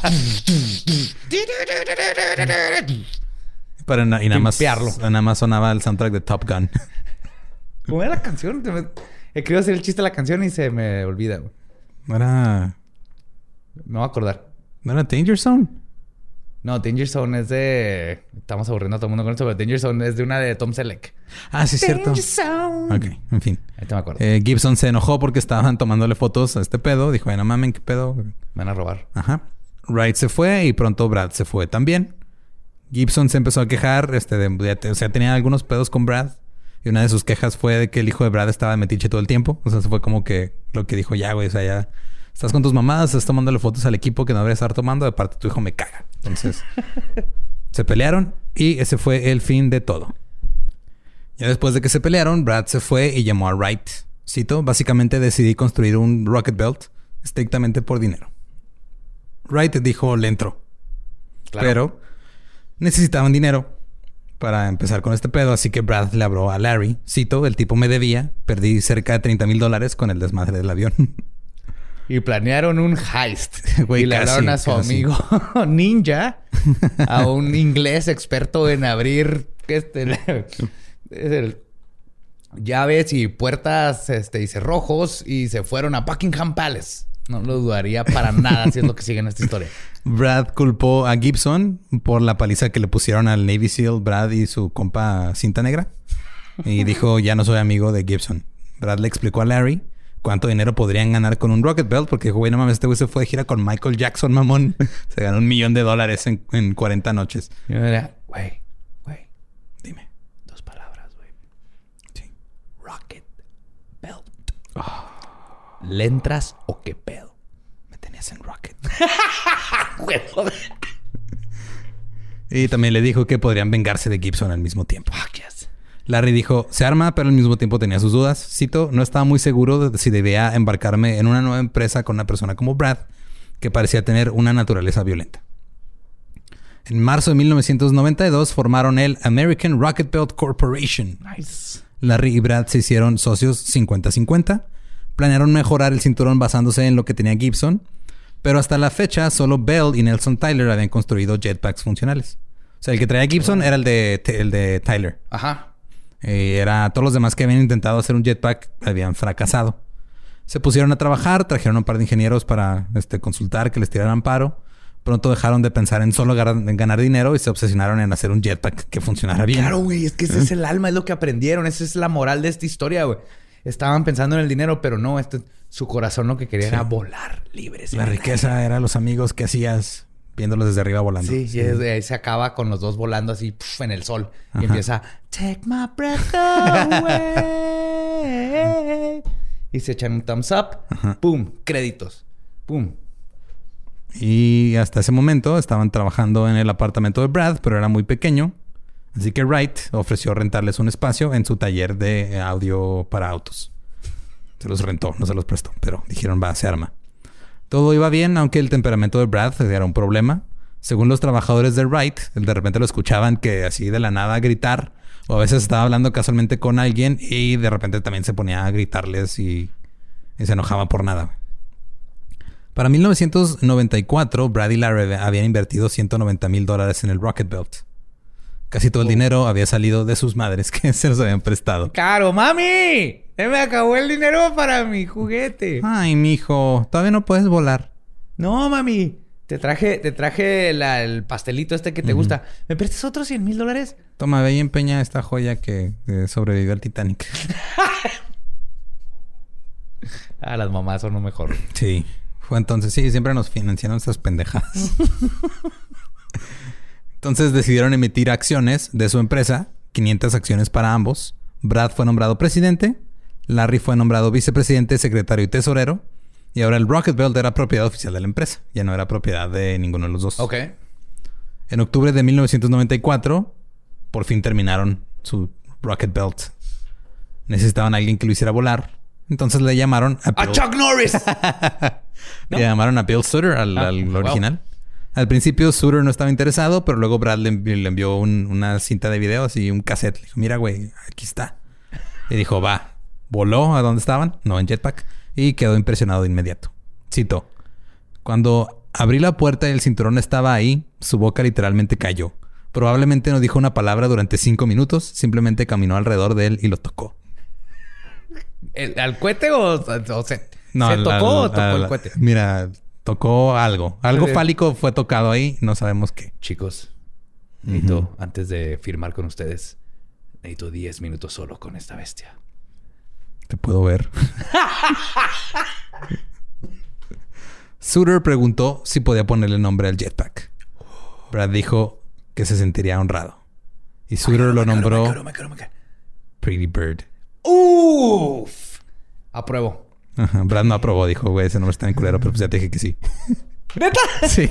S4: Para na- y nada más, nada más sonaba el soundtrack de Top Gun.
S5: ¿Cómo era la canción? He querido hacer el chiste de la canción y se me olvida.
S4: No era...
S5: Me voy a acordar.
S4: ¿No era Danger Zone?
S5: No, Danger Zone es de... Estamos aburriendo a todo el mundo con esto, pero Danger Zone es de una de Tom Selleck.
S4: Ah, sí, es cierto.
S5: Danger Zone.
S4: Ok, en fin.
S5: Ahí te me acuerdo.
S4: Eh, Gibson se enojó porque estaban tomándole fotos a este pedo. Dijo, ay, no mamen, ¿qué pedo?
S5: Me van a robar.
S4: Ajá. Wright se fue y pronto Brad se fue también. Gibson se empezó a quejar. Este, de, de, o sea, tenía algunos pedos con Brad. Y una de sus quejas fue de que el hijo de Brad estaba de metiche todo el tiempo. O sea, eso fue como que lo que dijo, ya, güey, o sea, ya... Estás con tus mamadas, estás tomándole fotos al equipo que no deberías estar tomando. De parte, tu hijo me caga. Entonces, se pelearon y ese fue el fin de todo. Ya después de que se pelearon, Brad se fue y llamó a Wright. Cito, básicamente decidí construir un Rocket Belt estrictamente por dinero. Wright dijo, le entró. Claro. Pero necesitaban dinero para empezar con este pedo. Así que Brad le habló a Larry. Cito, el tipo me debía. Perdí cerca de treinta mil dólares con el desmadre del avión.
S5: Y planearon un heist.
S4: Wey,
S5: y le
S4: casi,
S5: hablaron a su
S4: casi.
S5: amigo Ninja, a un inglés experto en abrir este, es el, llaves y puertas este, y cerrojos. Y se fueron a Buckingham Palace. No lo dudaría para nada si es lo que sigue en esta historia.
S4: Brad culpó a Gibson por la paliza que le pusieron al Navy SEAL Brad y su compa Cinta Negra. Y dijo, ya no soy amigo de Gibson. Brad le explicó a Larry cuánto dinero podrían ganar con un Rocket Belt. Porque dijo, güey, no mames, este güey se fue de gira con Michael Jackson, mamón. Se ganó un millón de dólares en, en cuarenta noches.
S5: Y yo era, güey, güey.
S4: Dime.
S5: Dos palabras, güey.
S4: Sí.
S5: Rocket Belt. Oh. ¿Le entras o qué pedo?
S4: Me tenías en Rocket. Y también le dijo que podrían vengarse de Gibson al mismo tiempo.
S5: Fuck yes.
S4: Larry dijo, se arma, pero al mismo tiempo tenía sus dudas. Cito, no estaba muy seguro de si debía embarcarme en una nueva empresa con una persona como Brad, que parecía tener una naturaleza violenta. En marzo de mil novecientos noventa y dos formaron el American Rocket Belt Corporation.
S5: Nice.
S4: Larry y Brad se hicieron socios cincuenta cincuenta. Planearon mejorar el cinturón basándose en lo que tenía Gibson, pero hasta la fecha solo Bell y Nelson Tyler habían construido jetpacks funcionales. O sea, el que traía Gibson era el de, el de Tyler.
S5: Ajá.
S4: Eh, era todos los demás que habían intentado hacer un jetpack habían fracasado. Se pusieron a trabajar, trajeron a un par de ingenieros para este, consultar, que les tiraran paro. Pronto dejaron de pensar en solo ganar, en ganar dinero y se obsesionaron en hacer un jetpack que funcionara bien.
S5: Claro, güey. Es que ese ¿Eh? es el alma, es lo que aprendieron. Esa es la moral de esta historia, güey. Estaban pensando en el dinero, pero no. Este, su corazón lo que quería sí. era volar libres.
S4: La riqueza era los amigos que hacías viéndolos desde arriba volando.
S5: Sí, sí. Y desde ahí se acaba con los dos volando así puf, en el sol. Ajá. Y empieza... Take my breath away. Y se echan un thumbs up. Ajá. Pum. Créditos. Pum.
S4: Y hasta ese momento estaban trabajando en el apartamento de Brad, pero era muy pequeño. Así que Wright ofreció rentarles un espacio en su taller de audio para autos. Se los rentó, no se los prestó, pero dijeron, va, se arma. Todo iba bien, aunque el temperamento de Brad era un problema. Según los trabajadores de Wright, de repente lo escuchaban que así de la nada gritar, o a veces estaba hablando casualmente con alguien y de repente también se ponía a gritarles y, y se enojaba por nada. Para mil novecientos noventa y cuatro, Brad y Larry habían invertido ciento noventa mil dólares en el Rocket Belt. Casi todo el dinero había salido de sus madres que se los habían prestado.
S5: ¡Caro, mami! ¡Se me acabó el dinero para mi juguete!
S4: Ay, mijo, todavía no puedes volar.
S5: No, mami. Te traje, te traje la, el pastelito este que te uh-huh. gusta. ¿Me prestas otros cien mil dólares?
S4: Toma, ve y empeña esta joya que eh, sobrevivió al Titanic.
S5: Ah, las mamás son lo mejor.
S4: Sí. Fue entonces, sí, siempre nos financiaron estas pendejadas. Entonces decidieron emitir acciones de su empresa, quinientas acciones para ambos. Brad fue nombrado presidente, Larry fue nombrado vicepresidente, secretario y tesorero. Y ahora el Rocket Belt era propiedad oficial de la empresa. Ya no era propiedad de ninguno de los dos.
S5: Ok.
S4: En octubre de mil novecientos noventa y cuatro, por fin terminaron su Rocket Belt. Necesitaban a alguien que lo hiciera volar. Entonces le llamaron a...
S5: ¡A
S4: Bill...
S5: Chuck Norris!
S4: ¿No? Le llamaron a Bill Sutter, al,
S5: ah,
S4: al
S5: wow.
S4: original. Al principio Sutter no estaba interesado, pero luego Brad le, envi- le envió un, una cinta de video, así un cassette. Le dijo, mira, güey, aquí está. Y dijo, va. Voló a donde estaban, no en jetpack, y quedó impresionado de inmediato. Cito. Cuando abrí la puerta y el cinturón estaba ahí, su boca literalmente cayó. Probablemente no dijo una palabra durante cinco minutos, simplemente caminó alrededor de él y lo tocó.
S5: ¿El, ¿Al cohete o, o se,
S4: No,
S5: se
S4: al-
S5: tocó
S4: al-
S5: o tocó
S4: al-
S5: el cohete?
S4: Mira, tocó algo. Algo
S5: Sí.
S4: fálico fue tocado ahí, no sabemos qué.
S5: Chicos, necesito, antes de firmar con ustedes, necesito diez minutos solo con esta bestia.
S4: Te puedo ver. Sutter preguntó si podía ponerle nombre al jetpack. Brad dijo que se sentiría honrado. Y Sutter lo nombró Pretty Bird.
S5: ¡Uf! Apruebo.
S4: Ajá, Brad no aprobó. Dijo, güey, ese nombre está en culero. Pero pues ya te dije que sí.
S5: ¿Neta?
S4: Sí.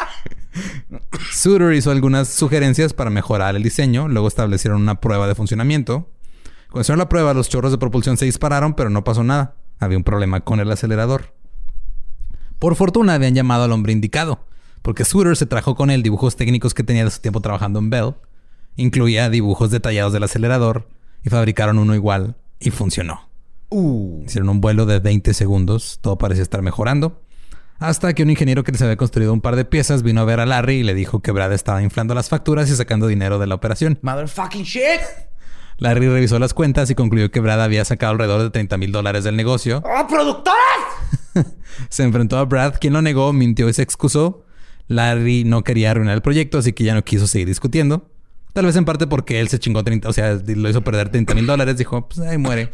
S4: Sutter hizo algunas sugerencias para mejorar el diseño. Luego establecieron una prueba de funcionamiento. Cuando hicieron la prueba, los chorros de propulsión se dispararon, pero no pasó nada. Había un problema con el acelerador. Por fortuna, habían llamado al hombre indicado, porque Sutter se trajo con él dibujos técnicos que tenía de su tiempo trabajando en Bell. Incluía dibujos detallados del acelerador y fabricaron uno igual y funcionó.
S5: Uh.
S4: Hicieron un vuelo de veinte segundos. Todo parecía estar mejorando. Hasta que un ingeniero que les había construido un par de piezas vino a ver a Larry y le dijo que Brad estaba inflando las facturas y sacando dinero de la operación.
S5: Motherfucking shit.
S4: Larry revisó las cuentas y concluyó que Brad había sacado alrededor de treinta mil dólares del negocio.
S5: ¡Oh, productoras!
S4: Se enfrentó a Brad, quien lo negó, mintió y se excusó. Larry no quería arruinar el proyecto, así que ya no quiso seguir discutiendo. Tal vez en parte porque él se chingó treinta, o sea, lo hizo perder treinta mil dólares. Dijo, pues ahí muere.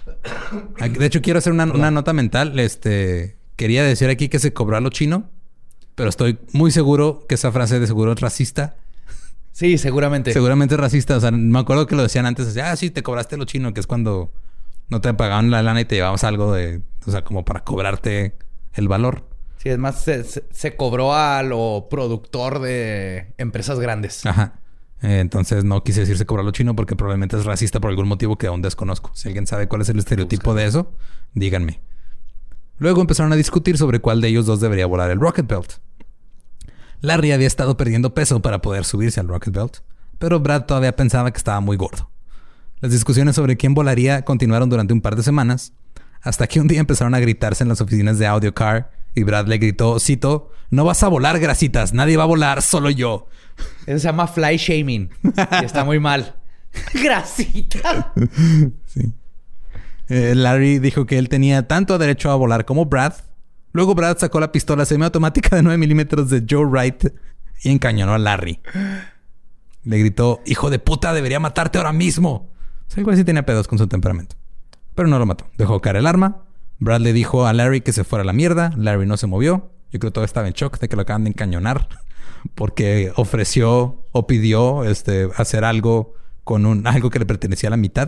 S4: De hecho, quiero hacer una, una nota mental. Este, quería decir aquí que se cobró a lo chino, pero estoy muy seguro que esa frase de seguro es racista.
S5: Sí, seguramente.
S4: Seguramente es racista. O sea, me acuerdo que lo decían antes. Decía, ah, sí, te cobraste lo chino, que es cuando no te pagaban la lana y te llevabas algo de... O sea, como para cobrarte el valor.
S5: Sí, es más, se, se, se cobró a lo productor de empresas grandes.
S4: Ajá. Eh, entonces no quise decir se cobró a lo chino porque probablemente es racista por algún motivo que aún desconozco. Si alguien sabe cuál es el estereotipo de eso, díganme. Luego empezaron a discutir sobre cuál de ellos dos debería volar el Rocket Belt. Larry había estado perdiendo peso para poder subirse al Rocket Belt, pero Brad todavía pensaba que estaba muy gordo. Las discusiones sobre quién volaría continuaron durante un par de semanas, hasta que un día empezaron a gritarse en las oficinas de Audio Car y Brad le gritó, cito, no vas a volar, grasitas, nadie va a volar, solo yo.
S5: Eso se llama fly shaming y está muy mal. ¡Grasita!
S4: Sí. Eh, Larry dijo que él tenía tanto derecho a volar como Brad. Luego Brad sacó la pistola semiautomática de nueve milímetros de Joe Wright y encañonó a Larry. Le gritó, hijo de puta, debería matarte ahora mismo. O sea, igual sí tenía pedos con su temperamento. Pero no lo mató. Dejó caer el arma. Brad le dijo a Larry que se fuera a la mierda. Larry no se movió. Yo creo que todavía estaba en shock de que lo acaban de encañonar. Porque ofreció o pidió este, hacer algo con un algo que le pertenecía a la mitad.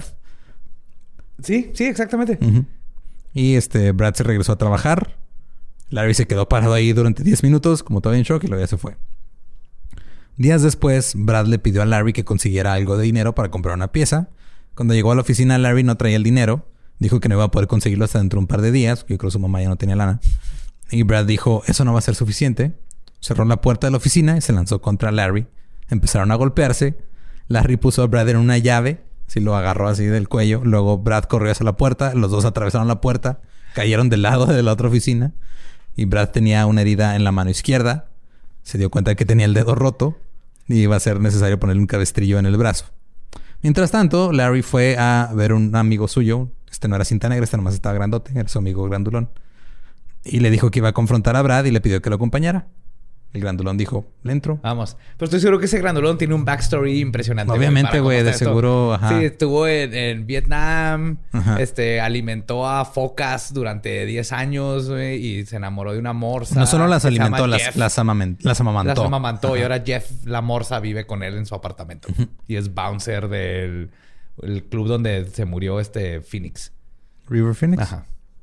S5: Sí, sí, exactamente.
S4: Uh-huh. Y este Brad se regresó a trabajar. Larry se quedó parado ahí durante diez minutos, como todavía en shock, y luego ya se fue. Días después, Brad le pidió a Larry que consiguiera algo de dinero para comprar una pieza. Cuando llegó a la oficina, Larry no traía el dinero. Dijo que no iba a poder conseguirlo hasta dentro de un par de días. Yo creo que su mamá ya no tenía lana. Y Brad dijo, eso no va a ser suficiente. Cerró la puerta de la oficina y se lanzó contra Larry. Empezaron a golpearse. Larry puso a Brad en una llave. Sí, lo agarró así del cuello. Luego Brad corrió hacia la puerta. Los dos atravesaron la puerta. Cayeron del lado de la otra oficina. Y Brad tenía una herida en la mano izquierda. Se dio cuenta de que tenía el dedo roto. Y iba a ser necesario ponerle un cabestrillo en el brazo. Mientras tanto, Larry fue a ver a un amigo suyo. Este no era cinta negra, este nomás estaba grandote. Era su amigo grandulón. Y le dijo que iba a confrontar a Brad y le pidió que lo acompañara. El grandulón dijo, le entro.
S5: Vamos. Pero estoy seguro que ese grandulón tiene un backstory impresionante.
S4: Obviamente, güey. De
S5: esto.
S4: seguro, ajá.
S5: Sí, estuvo en, en Vietnam.
S4: Ajá.
S5: Este, alimentó a focas durante diez años, güey. Y se enamoró de una morsa.
S4: No solo las
S5: que se llama
S4: alimentó, las,
S5: Jeff.
S4: las, amamen- las amamantó.
S5: Las amamantó.
S4: Ajá.
S5: Y ahora Jeff, la morsa, vive con él en su apartamento.
S4: Uh-huh.
S5: Y es bouncer del el club donde se murió este Phoenix.
S4: River Phoenix.
S5: Ajá.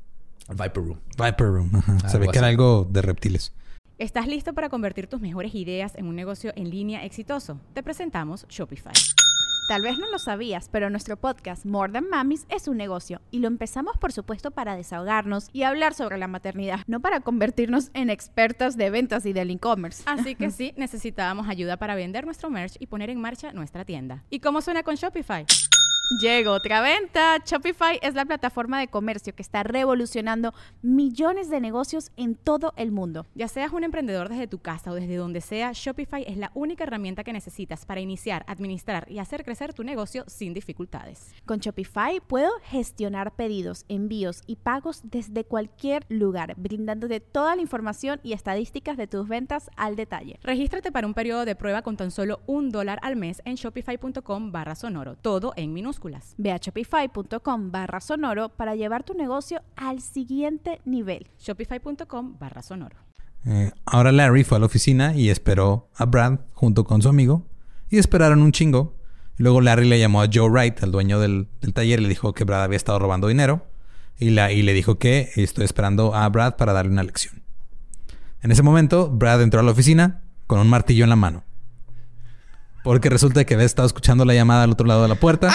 S5: Viper Room.
S4: Viper Room. Ajá. Se ve
S5: Algo
S4: que era
S5: así.
S4: algo de reptiles.
S1: ¿Estás listo para convertir tus mejores ideas en un negocio en línea exitoso? Te presentamos Shopify.
S2: Tal vez no lo sabías, pero nuestro podcast More Than Mamis es un negocio y lo empezamos por supuesto para desahogarnos y hablar sobre la maternidad, no para convertirnos en expertas de ventas y del e-commerce.
S1: Así que sí, necesitábamos ayuda para vender nuestro merch y poner en marcha nuestra tienda. ¿Y cómo suena con Shopify?
S2: Llegó otra venta. Shopify es la plataforma de comercio que está revolucionando millones de negocios en todo el mundo.
S1: Ya seas un emprendedor desde tu casa o desde donde sea, Shopify es la única herramienta que necesitas para iniciar, administrar y hacer crecer tu negocio sin dificultades.
S2: Con Shopify puedo gestionar pedidos, envíos y pagos desde cualquier lugar, brindándote toda la información y estadísticas de tus ventas al detalle.
S1: Regístrate para un periodo de prueba con tan solo un dólar al mes en shopify.com barra sonoro, todo en minúsculas.
S2: Ve a shopify.com barra sonoro para llevar tu negocio al siguiente nivel.
S1: Shopify.com barra sonoro.
S4: Eh, ahora Larry fue a la oficina y esperó a Brad junto con su amigo. Y esperaron un chingo. Luego Larry le llamó a Joe Wright, al dueño del, del taller, y le dijo que Brad había estado robando dinero. Y, la, y le dijo que estoy esperando a Brad para darle una lección. En ese momento, Brad entró a la oficina con un martillo en la mano. Porque resulta que había estado escuchando la llamada al otro lado de la puerta.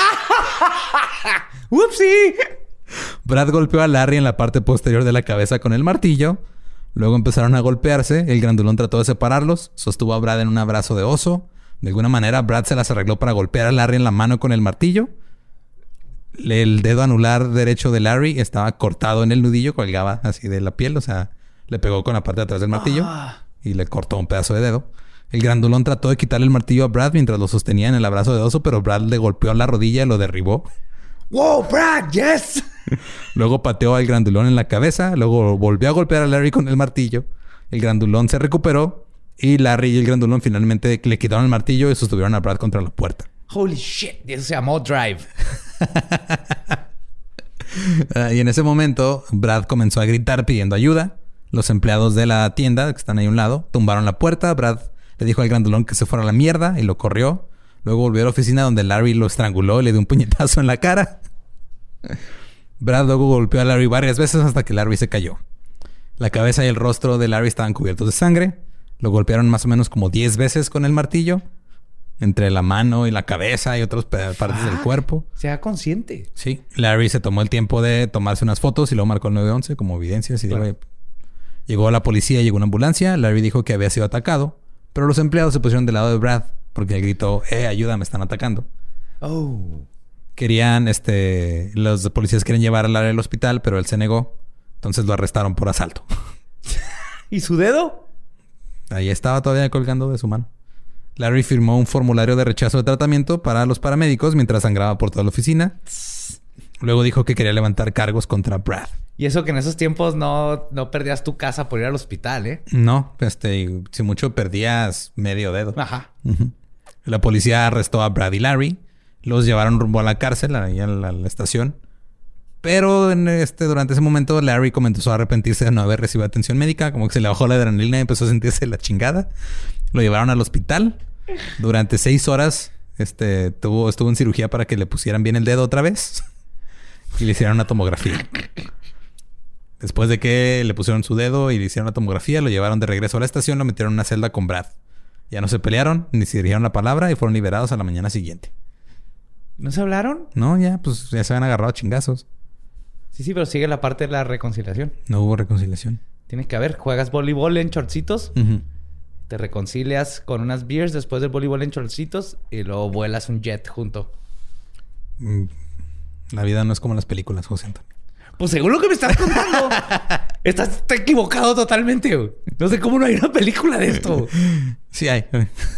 S5: ¡Upsi!
S4: Brad golpeó a Larry en la parte posterior de la cabeza con el martillo. Luego empezaron a golpearse. El grandulón trató de separarlos. Sostuvo a Brad en un abrazo de oso. De alguna manera, Brad se las arregló para golpear a Larry en la mano con el martillo. El dedo anular derecho de Larry estaba cortado en el nudillo. Colgaba así de la piel. O sea, le pegó con la parte de atrás del martillo.
S5: Ah.
S4: Y le cortó un pedazo de dedo. El grandulón trató de quitarle el martillo a Brad mientras lo sostenía en el abrazo de oso. Pero Brad le golpeó la rodilla y lo derribó.
S5: ¡Wow, Brad! ¡Yes!
S4: Luego pateó al grandulón en la cabeza. Luego volvió a golpear a Larry con el martillo. El grandulón se recuperó. Y Larry y el grandulón finalmente le quitaron el martillo y sostuvieron a Brad contra la puerta.
S5: Holy shit. Eso se llamó Drive.
S4: uh, y en ese momento, Brad comenzó a gritar pidiendo ayuda. Los empleados de la tienda, que están ahí a un lado, tumbaron la puerta. Brad le dijo al grandulón que se fuera a la mierda y lo corrió. Luego volvió a la oficina donde Larry lo estranguló y le dio un puñetazo en la cara. Brad luego golpeó a Larry varias veces hasta que Larry se cayó. La cabeza y el rostro de Larry estaban cubiertos de sangre. Lo golpearon más o menos como diez veces con el martillo. Entre la mano y la cabeza y otras partes
S5: ah,
S4: del cuerpo.
S5: Sea consciente.
S4: Sí. Larry se tomó el tiempo de tomarse unas fotos y luego marcó el nueve once como evidencia. Así claro. de... Llegó la policía y llegó una ambulancia. Larry dijo que había sido atacado. Pero los empleados se pusieron del lado de Brad. Porque él gritó, eh, ayuda, me están atacando.
S5: Oh.
S4: Querían, este... Los policías querían llevar a Larry al hospital, pero él se negó. Entonces lo arrestaron por asalto.
S5: ¿Y su dedo?
S4: Ahí estaba todavía colgando de su mano. Larry firmó un formulario de rechazo de tratamiento para los paramédicos mientras sangraba por toda la oficina. Luego dijo que quería levantar cargos contra Brad.
S5: Y eso que en esos tiempos no, no perdías tu casa por ir al hospital, ¿eh?
S4: No, este... Si mucho perdías medio dedo.
S5: Ajá.
S4: Uh-huh. La policía arrestó a Brad y Larry. Los llevaron rumbo a la cárcel, ahí a la, a la estación. Pero en este, durante ese momento, Larry comenzó a arrepentirse de no haber recibido atención médica. Como que se le bajó la adrenalina y empezó a sentirse la chingada. Lo llevaron al hospital. Durante seis horas este, tuvo, estuvo en cirugía para que le pusieran bien el dedo otra vez. Y le hicieron una tomografía. Después de que le pusieron su dedo y le hicieron la tomografía, lo llevaron de regreso a la estación, lo metieron en una celda con Brad. Ya no se pelearon, ni se dirigieron la palabra y fueron liberados a la mañana siguiente.
S5: ¿No se hablaron?
S4: No, ya, pues ya se habían agarrado a chingazos.
S5: Sí, sí, pero sigue la parte de la reconciliación.
S4: No hubo reconciliación.
S5: Tiene que haber. Juegas voleibol en shortcitos.
S4: Uh-huh.
S5: Te reconcilias con unas beers después del voleibol en shortcitos. Y luego vuelas un jet junto.
S4: Mm, la vida no es como las películas, José Antonio.
S5: Pues según lo que me estás contando, estás está equivocado totalmente. Güey. No sé cómo no hay una película de esto.
S4: Sí hay.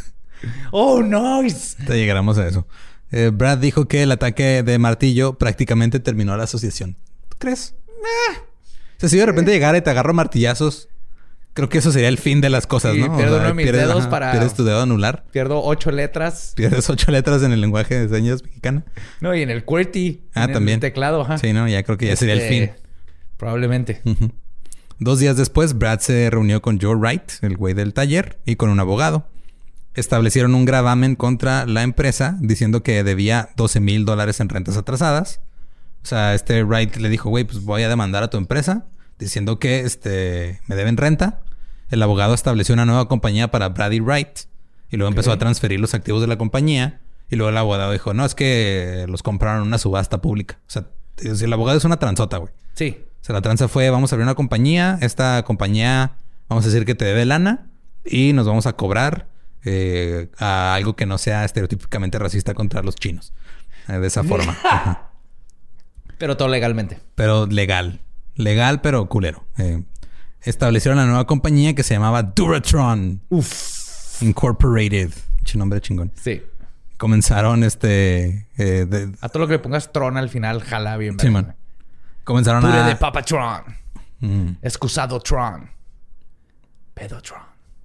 S5: ¡Oh, nice!
S4: Te llegaremos a eso. Eh, Brad dijo que el ataque de martillo prácticamente terminó la asociación. ¿Tú crees? Eh. O sea, si de repente llegara y te agarro martillazos, creo que eso sería el fin de las cosas,
S5: sí,
S4: ¿no?
S5: Pierdo
S4: o sea,
S5: uno de mis
S4: pierdes,
S5: dedos
S4: ajá,
S5: para...
S4: Pierdes tu dedo anular.
S5: Pierdo ocho letras.
S4: Pierdes ocho letras en el lenguaje de señas mexicana.
S5: No, y en el QWERTY.
S4: Ah,
S5: en
S4: también.
S5: el teclado, ajá.
S4: Sí, no, ya creo que ya
S5: este...
S4: sería el fin.
S5: Probablemente.
S4: Uh-huh. Dos días después, Brad se reunió con Joe Wright, el güey del taller, y con un abogado. Establecieron un gravamen contra la empresa diciendo que debía doce mil dólares en rentas atrasadas. O sea, este Wright le dijo, güey, pues voy a demandar a tu empresa. diciendo que este, me deben renta. El abogado estableció una nueva compañía para Brad y Wright y luego okay. empezó a transferir los activos de la compañía. Y luego el abogado dijo, no, es que los compraron en una subasta pública. O sea, el abogado es una transota, güey.
S5: Sí.
S4: O sea, la tranza fue, vamos a abrir una compañía. Esta compañía, vamos a decir que te debe lana y nos vamos a cobrar eh, a algo que no sea estereotípicamente racista contra los chinos. Eh, de esa forma. Ajá.
S5: Pero todo legalmente.
S4: Pero legal. Legal, pero culero. Eh, establecieron la nueva compañía que se llamaba Duratron.
S5: Uf.
S4: Incorporated. Ch- nombre chingón.
S5: Sí.
S4: Comenzaron este... Eh, de...
S5: A todo lo que le pongas Tron al final, jala bien.
S4: Sí, man. Comenzaron
S5: Pure
S4: a...
S5: de Papa Tron.
S4: Mm.
S5: Excusado Tron. Pedo Tron.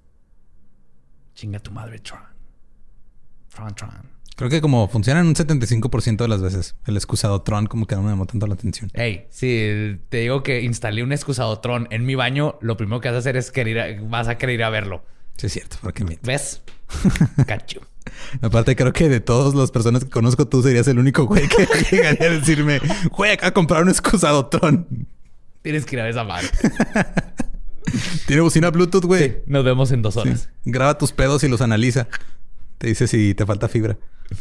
S5: Chinga tu madre Tron. Tron Tron.
S4: Creo que como funciona en un setenta y cinco por ciento de las veces. El excusado Tron como que no me llamó tanto la atención.
S5: Hey, si te digo que instalé un excusado Tron en mi baño, lo primero que vas a hacer es querer a, vas a querer ir a verlo.
S4: Sí, es cierto. ¿Por qué mientes?
S5: ¿Ves? Cacho.
S4: Aparte, creo que de todas las personas que conozco, tú serías el único güey que llegaría a decirme, güey, acá a comprar un excusado Tron.
S5: Tienes que ir a ver esa madre.
S4: Tiene bocina Bluetooth, güey.
S5: Sí, nos vemos en dos horas.
S4: Sí. Graba tus pedos y los analiza. Te dice si te falta fibra.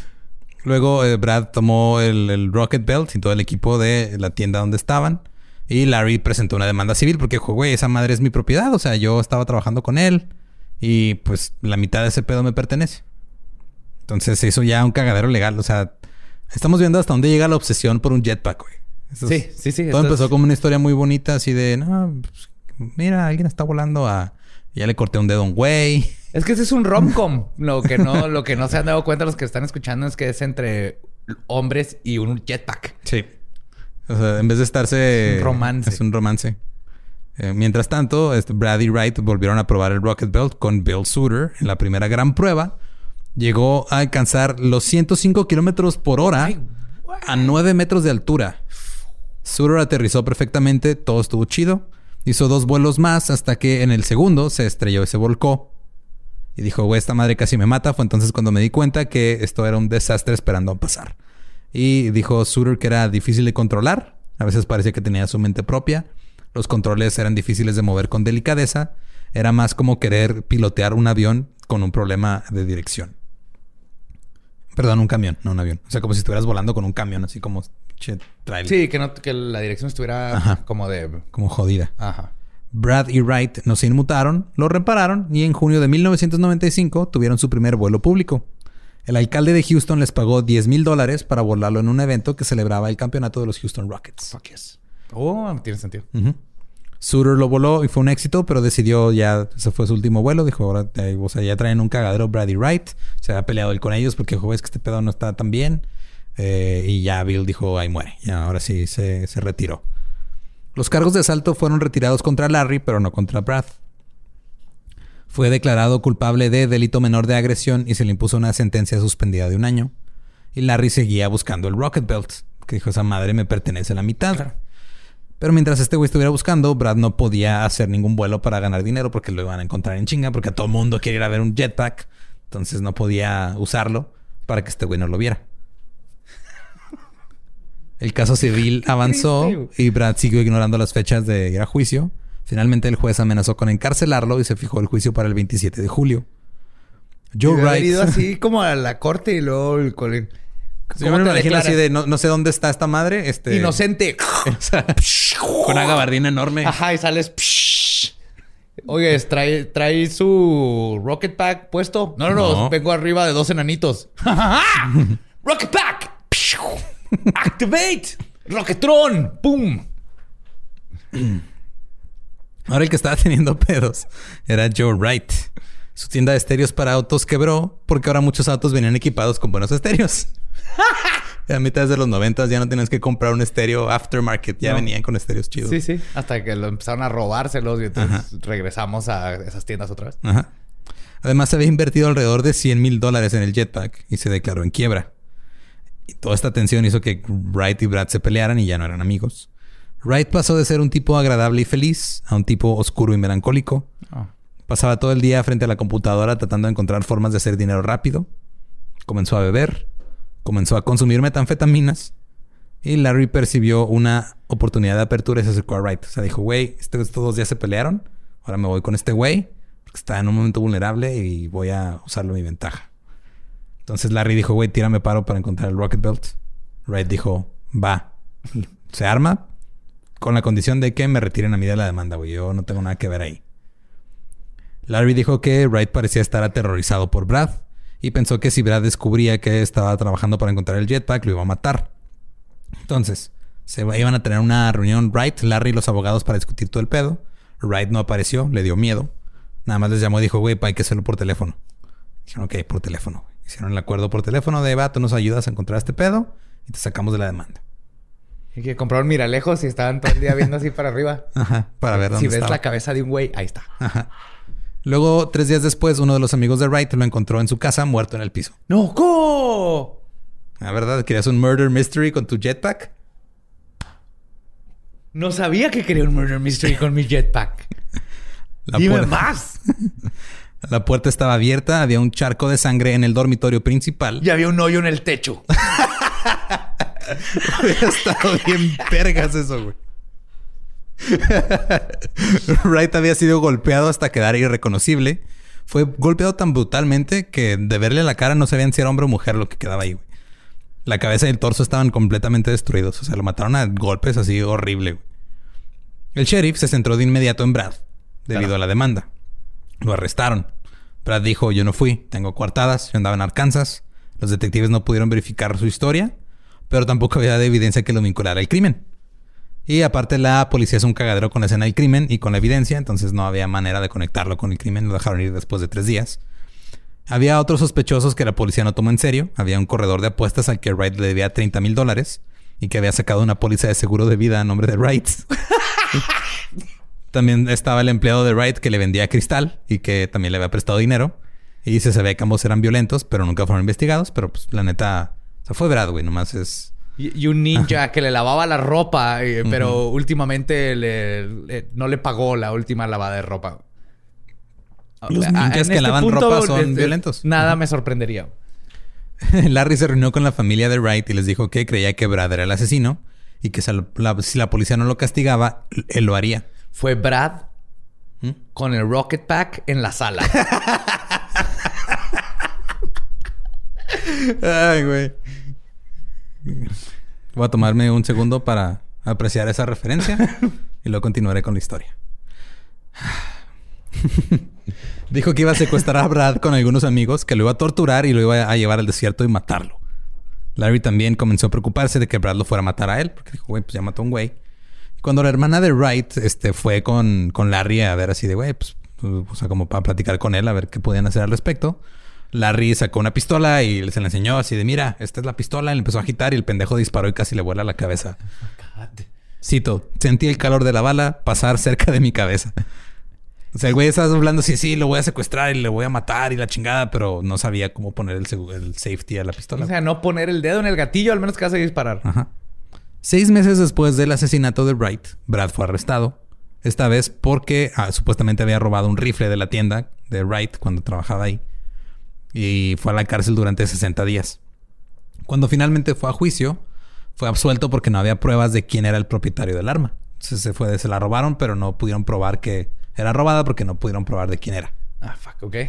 S4: Luego eh, Brad tomó el, el Rocket Belt y todo el equipo de la tienda donde estaban. Y Larry presentó una demanda civil porque dijo, güey, esa madre es mi propiedad. O sea, yo estaba trabajando con él. Y pues la mitad de ese pedo me pertenece. Entonces se hizo ya un cagadero legal. O sea, estamos viendo hasta dónde llega la obsesión por un jetpack, güey. Eso
S5: sí,
S4: es,
S5: sí, sí.
S4: Todo empezó es... como una historia muy bonita así de... No, pues, mira, alguien está volando a... Ya le corté un dedo a un güey.
S5: Es que ese es un rom-com. Lo que no, lo que no se han dado cuenta los que están escuchando es que es entre hombres y un jetpack.
S4: Sí. O sea, en vez de estarse...
S5: Es un romance.
S4: Es un romance. Eh, mientras tanto, este, Brad y Wright volvieron a probar el Rocket Belt con Bill Suter en la primera gran prueba. Llegó a alcanzar los ciento cinco kilómetros por hora Ay, a nueve metros de altura. Suter aterrizó perfectamente. Todo estuvo chido. Hizo dos vuelos más hasta que en el segundo se estrelló y se volcó. Y dijo, güey, esta madre casi me mata. Fue entonces cuando me di cuenta que esto era un desastre esperando a pasar. Y dijo Suter que era difícil de controlar. A veces parecía que tenía su mente propia. Los controles eran difíciles de mover con delicadeza. Era más como querer pilotear un avión con un problema de dirección. Perdón, un camión, no un avión. O sea, como si estuvieras volando con un camión, así como... Che, trailer.
S5: Sí, que, no, que la dirección estuviera Ajá. como de...
S4: Como jodida.
S5: Ajá.
S4: Brad y Wright no se inmutaron, lo repararon y en junio de mil novecientos noventa y cinco tuvieron su primer vuelo público. El alcalde de Houston les pagó diez mil dólares para volarlo en un evento que celebraba el campeonato de los Houston Rockets.
S5: Fuck yes. Oh, tiene sentido.
S4: Uh-huh. Suter lo voló y fue un éxito, pero decidió ya... Ese fue su último vuelo. Dijo, ahora... Eh, o sea, ya traen un cagadero Brad y Wright. Se había peleado él con ellos porque dijo, es que este pedo no está tan bien. Eh, y ya Bill dijo, ahí muere. Ya, ahora sí se, se retiró. Los cargos de asalto fueron retirados contra Larry, pero no contra Brad. Fue declarado culpable de delito menor de agresión y se le impuso una sentencia suspendida de un año. Y Larry seguía buscando el Rocket Belt, que dijo, esa madre me pertenece a la mitad. Claro. Pero mientras este güey estuviera buscando, Brad no podía hacer ningún vuelo para ganar dinero porque lo iban a encontrar en chinga, porque a todo mundo quiere ir a ver un jetpack. Entonces no podía usarlo para que este güey no lo viera. El caso civil avanzó y Brad siguió ignorando las fechas de ir a juicio. Finalmente el juez amenazó con encarcelarlo y se fijó el juicio para el veintisiete de julio. Joe Wright...
S5: Haber ido así como a la corte y luego el colegio.
S4: Sí, yo me lo imagino así de no, no sé dónde está esta madre. Este...
S5: Inocente.
S4: O sea, con una gabardina enorme.
S5: Ajá, y sales. Oye, ¿trae, ¿trae su Rocket Pack puesto? No, no, no. no. Vengo arriba de dos enanitos. Rocket Pack. Activate. Rocketron. Pum.
S4: Ahora el que estaba teniendo pedos era Joe Wright. Su tienda de estéreos para autos quebró porque ahora muchos autos venían equipados con buenos estéreos. A mitad de los noventas ya no tenías que comprar un estéreo aftermarket. Ya no. Venían con estéreos chidos.
S5: Sí, sí. Hasta que lo empezaron a robárselos y entonces Ajá. regresamos a esas tiendas otra vez.
S4: Ajá. Además, se había invertido alrededor de cien mil dólares en el jetpack y se declaró en quiebra. Y toda esta tensión hizo que Wright y Brad se pelearan y ya no eran amigos. Wright pasó de ser un tipo agradable y feliz a un tipo oscuro y melancólico. Oh. Pasaba todo el día frente a la computadora tratando de encontrar formas de hacer dinero rápido. Comenzó a beber. Comenzó a consumir metanfetaminas. Y Larry percibió una oportunidad de apertura y se acercó a Wright. O sea, dijo, güey, estos dos días se pelearon. Ahora me voy con este güey porque está en un momento vulnerable y voy a usarlo a mi ventaja. Entonces Larry dijo, güey, tírame paro para encontrar el Rocket Belt. Wright dijo, va. Se arma con la condición de que me retiren a mí de la demanda, güey. Yo no tengo nada que ver ahí. Larry dijo que Wright parecía estar aterrorizado por Brad y pensó que si Brad descubría que estaba trabajando para encontrar el jetpack, lo iba a matar. Entonces, se iban a tener una reunión Wright, Larry y los abogados para discutir todo el pedo. Wright no apareció, le dio miedo. Nada más les llamó y dijo, güey, hay que hacerlo por teléfono. Dijeron, ok, por teléfono. Hicieron el acuerdo por teléfono de, va, tú nos ayudas a encontrar este pedo y te sacamos de la demanda.
S5: Y que compraron miralejos y estaban todo el día viendo así para arriba.
S4: Ajá, para ver dónde
S5: Si ves
S4: estaba.
S5: la cabeza de un güey, ahí está.
S4: Ajá. Luego, tres días después, uno de los amigos de Wright lo encontró en su casa muerto en el piso.
S5: ¡No! ¿Cómo?
S4: ¿La verdad? ¿Querías un murder mystery con tu jetpack?
S5: No sabía que quería un murder mystery con mi jetpack.
S4: La
S5: Dime
S4: puerta-
S5: más.
S4: La puerta estaba abierta, había un charco de sangre en el dormitorio principal.
S5: Y había un hoyo en el techo.
S4: Hubiera estado bien vergas eso, güey. Wright había sido golpeado hasta quedar irreconocible. Fue golpeado tan brutalmente que de verle la cara no sabían si era hombre o mujer lo que quedaba ahí, güey. La cabeza y el torso estaban completamente destruidos. O sea, lo mataron a golpes así horrible, güey. El sheriff se centró de inmediato en Brad debido
S5: Claro.
S4: a la demanda. Lo arrestaron. Brad dijo, yo no fui, tengo coartadas, yo andaba en Arkansas. Los detectives no pudieron verificar su historia, pero tampoco había de evidencia que lo vinculara al crimen. Y aparte la policía es un cagadero con la escena del crimen y con la evidencia, entonces no había manera de conectarlo con el crimen. Lo dejaron ir después de tres días. Había otros sospechosos que la policía no tomó en serio. Había un corredor de apuestas al que Wright le debía treinta mil dólares y que había sacado una póliza de seguro de vida a nombre de Wright. También estaba el empleado de Wright que le vendía cristal y que también le había prestado dinero. Y se sabía que ambos eran violentos, pero nunca fueron investigados. Pero pues la neta, o sea, fue Brad, güey. Nomás es...
S5: Y, y un ninja que le lavaba la ropa, eh, pero últimamente le, le- no le pagó la última lavada de ropa.
S4: Los
S5: Ah,
S4: ninjas
S5: en
S4: que lavan
S5: punto,
S4: ropa son
S5: este,
S4: violentos.
S5: Nada
S4: Ujú.
S5: me sorprendería.
S4: Larry se reunió con la familia de Wright y les dijo que creía que Brad era el asesino y que si la, si la policía no lo castigaba, él lo haría.
S5: Fue Brad
S4: ¿Mm?
S5: con el Rocket Pack en la sala.
S4: Ay, güey. Voy a tomarme un segundo para apreciar esa referencia y luego continuaré con la historia. Dijo que iba a secuestrar a Brad con algunos amigos, que lo iba a torturar y lo iba a llevar al desierto y matarlo. Larry también comenzó a preocuparse de que Brad lo fuera a matar a él, porque dijo, güey, pues ya mató a un güey. Y cuando la hermana de Wright este, fue con, con Larry a ver así de, güey, pues, o sea, como para platicar con él, a ver qué podían hacer al respecto, Larry sacó una pistola y se la enseñó así de, mira, esta es la pistola. Y le empezó a agitar y el pendejo disparó y casi le vuela la cabeza. Cito, sentí el calor de la bala pasar cerca de mi cabeza. O sea, el güey estaba hablando así, sí, lo voy a secuestrar y le voy a matar y la chingada, pero no sabía cómo poner el, segu- el safety a la pistola.
S5: O sea, no poner el dedo en el gatillo, al menos que vas a disparar.
S4: Ajá. Seis meses después del asesinato de Wright, Brad fue arrestado. Esta vez porque ah, supuestamente había robado un rifle de la tienda de Wright cuando trabajaba ahí. Y fue a la cárcel durante sesenta días. Cuando finalmente fue a juicio, fue absuelto porque no había pruebas de quién era el propietario del arma. Entonces se fue, se la robaron, pero no pudieron probar que era robada porque no pudieron probar de quién era.
S5: Ah, fuck, ok.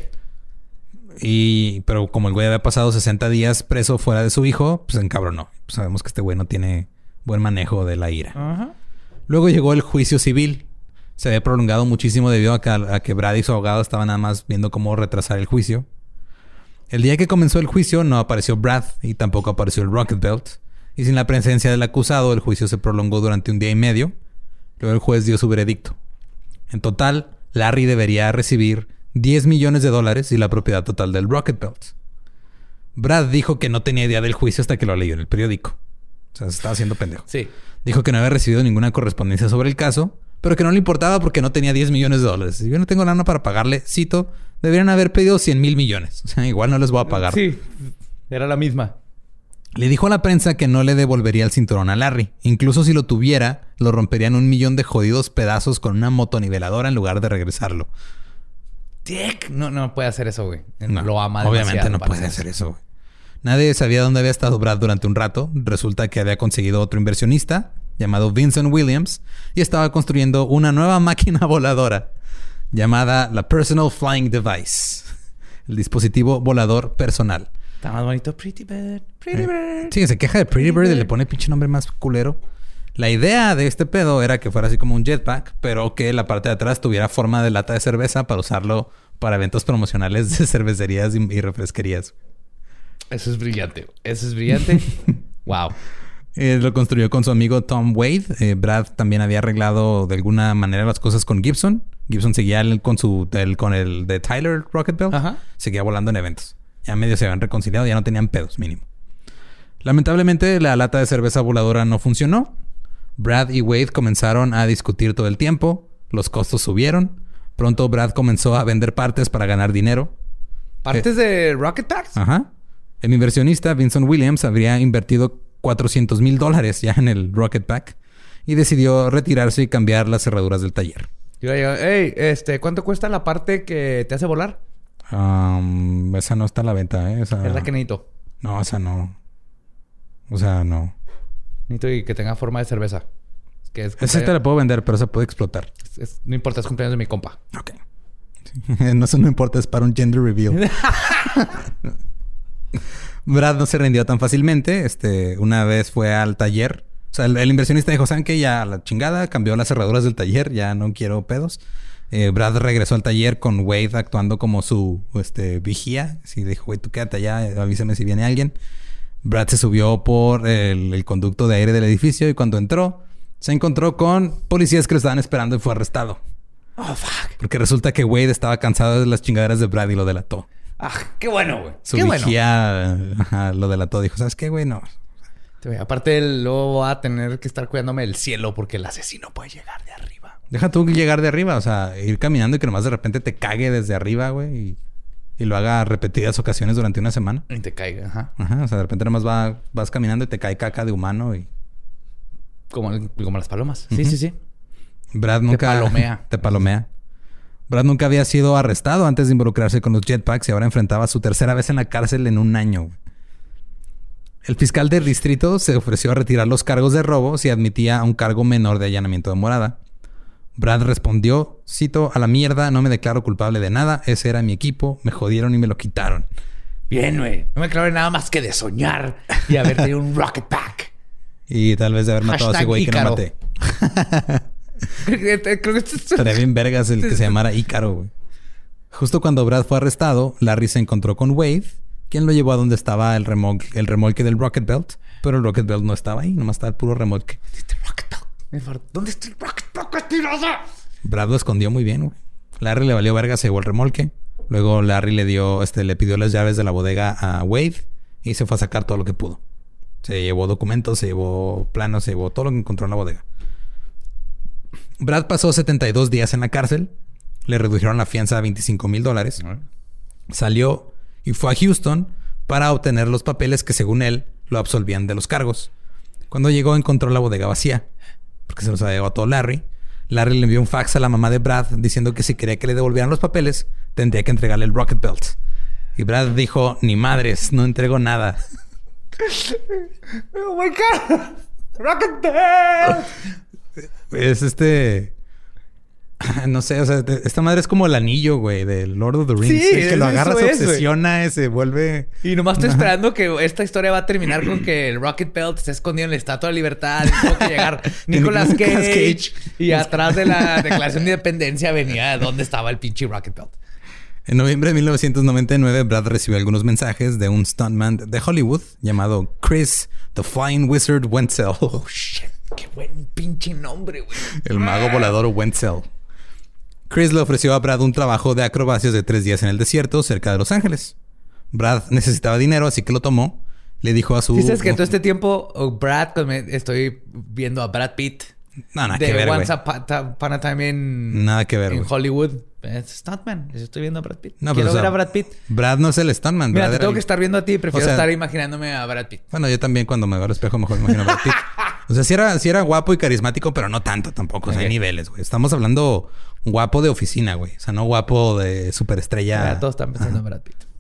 S4: Y, pero como el güey había pasado sesenta días preso fuera de su hijo, pues se encabronó. Pues sabemos que este güey no tiene buen manejo de la ira.
S5: Ajá.
S4: Luego llegó el juicio civil. Se había prolongado muchísimo debido a que, a que Brad y su abogado estaban nada más viendo cómo retrasar el juicio. El día que comenzó el juicio no apareció Brad y tampoco apareció el Rocket Belt. Y sin la presencia del acusado, el juicio se prolongó durante un día y medio. Luego el juez dio su veredicto. En total, Larry debería recibir diez millones de dólares y la propiedad total del Rocket Belt. Brad dijo que no tenía idea del juicio hasta que lo leyó en el periódico. O sea, se estaba haciendo pendejo.
S5: Sí.
S4: Dijo que no había recibido ninguna correspondencia sobre el caso, pero que no le importaba porque no tenía diez millones de dólares. Si yo no tengo lana para pagarle, cito, deberían haber pedido cien mil millones. O sea, igual no les voy a pagar.
S5: Sí, era la misma.
S4: Le dijo a la prensa que no le devolvería el cinturón a Larry. Incluso si lo tuviera, lo rompería en un millón de jodidos pedazos con una motoniveladora en lugar de regresarlo.
S5: Dick. No, no puede hacer eso, güey.
S4: No,
S5: Lo ama
S4: obviamente
S5: demasiado
S4: no
S5: para
S4: puede hacer eso, güey. Nadie sabía dónde había estado Brad durante un rato. Resulta que había conseguido otro inversionista llamado Vincent Williams y estaba construyendo una nueva máquina voladora llamada la Personal Flying Device, el dispositivo volador personal.
S5: Está más bonito. Pretty Bird. Pretty Bird.
S4: Sí, se queja de Pretty Bird y le pone pinche nombre más culero. La idea de este pedo era que fuera así como un jetpack, pero que la parte de atrás tuviera forma de lata de cerveza para usarlo para eventos promocionales de cervecerías y, y refresquerías.
S5: Eso es brillante. Eso es brillante. Wow.
S4: Eh, lo construyó con su amigo Tom Wade. Eh, Brad también había arreglado de alguna manera las cosas con Gibson. Gibson seguía el, con su el, con el de Tyler Rocket Belt.
S5: Ajá.
S4: Seguía volando en eventos. Ya medio se habían reconciliado, ya no tenían pedos, mínimo. Lamentablemente, la lata de cerveza voladora no funcionó. Brad y Wade comenzaron a discutir todo el tiempo. Los costos subieron. Pronto Brad comenzó a vender partes para ganar dinero.
S5: ¿Partes eh, de Rocket Packs?
S4: Ajá. El inversionista Vincent Williams habría invertido cuatrocientos mil dólares ya en el Rocket Pack y decidió retirarse y cambiar las cerraduras del taller.
S5: Yo le digo, hey, este, ¿cuánto cuesta la parte que te hace volar?
S4: Um, esa no está a la venta, ¿eh? Esa...
S5: Es la que necesito.
S4: No, esa no. O sea, no.
S5: Necesito y que tenga forma de cerveza. Es que es
S4: esa te la puedo vender, pero esa puede explotar.
S5: Es, es, no importa, es cumpleaños de mi compa.
S4: Ok. Sí. No, eso no importa, es para un gender reveal. Brad no se rindió tan fácilmente. Este, una vez fue al taller. O sea, el, el inversionista dijo, ¿saben qué? Ya a la chingada, cambió las cerraduras del taller. Ya no quiero pedos. Eh, Brad regresó al taller con Wade actuando como su este, vigía. Así dijo, güey, tú quédate allá, avísame si viene alguien. Brad se subió por el, el conducto de aire del edificio y cuando entró, se encontró con policías que lo estaban esperando y fue arrestado.
S5: Oh, fuck.
S4: Porque resulta que Wade estaba cansado de las chingaderas de Brad y lo delató.
S5: Ah, qué bueno, güey.
S4: Su
S5: qué
S4: vigía bueno. Ajá, lo delató. Dijo, ¿sabes qué, güey? No.
S5: Aparte, luego voy a tener que estar cuidándome del cielo porque el asesino puede llegar de arriba.
S4: Deja tú llegar de arriba. O sea, ir caminando y que nomás de repente te cague desde arriba, güey. Y, y lo haga repetidas ocasiones durante una semana.
S5: Y te caiga, ajá.
S4: Ajá. O sea, de repente nomás va, vas caminando y te cae caca de humano y...
S5: Como, como las palomas.
S4: Uh-huh.
S5: Sí, sí, sí.
S4: Brad nunca...
S5: Te palomea.
S4: Te palomea. Brad nunca había sido arrestado antes de involucrarse con los jetpacks y ahora enfrentaba su tercera vez en la cárcel en un año. El fiscal del distrito se ofreció a retirar los cargos de robo si admitía un cargo menor de allanamiento de morada. Brad respondió, cito, a la mierda, no me declaro culpable de nada, ese era mi equipo, me jodieron y me lo quitaron.
S5: Bien, güey. No me clavé nada más que de soñar y haber tenido un Rocket Pack.
S4: Y tal vez de haber matado
S5: Hashtag
S4: a ese güey que
S5: Ícaro.
S4: no maté.
S5: Creo que esto es...
S4: Estaría bien vergas el que se llamara Ícaro, güey. Justo cuando Brad fue arrestado, Larry se encontró con Wade, quien lo llevó a donde estaba el, remol- el remolque del Rocket Belt. Pero el Rocket Belt no estaba ahí, nomás estaba el puro remolque.
S5: ¿Dónde está el Rocket Pack tirado?
S4: Brad lo escondió muy bien, güey. Larry le valió verga, se llevó el remolque. Luego Larry le dio, este, le pidió las llaves de la bodega a Wade y se fue a sacar todo lo que pudo. Se llevó documentos, se llevó planos, se llevó todo lo que encontró en la bodega. Brad pasó setenta y dos días en la cárcel. Le redujeron la fianza a veinticinco mil dólares. Salió y fue a Houston para obtener los papeles que, según él, lo absolvían de los cargos. Cuando llegó, encontró la bodega vacía, porque se los había llevado todo Larry. Larry le envió un fax a la mamá de Brad diciendo que si quería que le devolvieran los papeles, tendría que entregarle el Rocket Belt. Y Brad dijo, ni madres, no entrego nada.
S5: ¡Oh, my God! ¡Rocket Belt!
S4: Es este... No sé, o sea, esta madre es como el anillo, güey, del Lord of the Rings.
S5: Sí,
S4: el que lo agarra, se
S5: es,
S4: obsesiona, se vuelve...
S5: Y nomás estoy esperando que esta historia va a terminar con que el Rocket Belt esté escondido en la Estatua de Libertad. Y tuvo que llegar Nicolas Cage,
S4: Nicolas Cage.
S5: Y atrás de la Declaración de Independencia venía dónde estaba el pinche Rocket Belt.
S4: En noviembre de mil novecientos noventa y nueve, Brad recibió algunos mensajes de un stuntman de Hollywood llamado Chris the Flying Wizard Wenzel.
S5: Oh, shit. Qué buen pinche nombre, güey.
S4: El mago volador Wenzel. Chris le ofreció a Brad un trabajo de acrobacias de tres días en el desierto cerca de Los Ángeles. Brad necesitaba dinero, así que lo tomó. Le dijo a su...
S5: ¿Dices que en todo este tiempo oh, Brad... Estoy viendo a Brad Pitt...
S4: No, nada
S5: de
S4: que ver, güey.
S5: Once Upon a Time en...
S4: Nada que ver,
S5: En
S4: güey.
S5: Hollywood. Es Stuntman. Estoy viendo a Brad Pitt.
S4: No,
S5: Quiero
S4: pero, o sea,
S5: ver a Brad Pitt.
S4: Brad no es el stuntman.
S5: Mira,
S4: Brad
S5: te
S4: era
S5: tengo
S4: el-
S5: que estar viendo a ti. Prefiero
S4: O sea-
S5: estar imaginándome a Brad Pitt.
S4: Bueno, yo también cuando me veo al espejo mejor me imagino a Brad Pitt. O sea, sí era, sí era guapo y carismático, pero no tanto tampoco. O sea,
S5: Ok.
S4: hay niveles, güey. Estamos hablando guapo de oficina, güey. O sea, no guapo de superestrella.
S5: Ya, todos están pensando en Brad Pitt.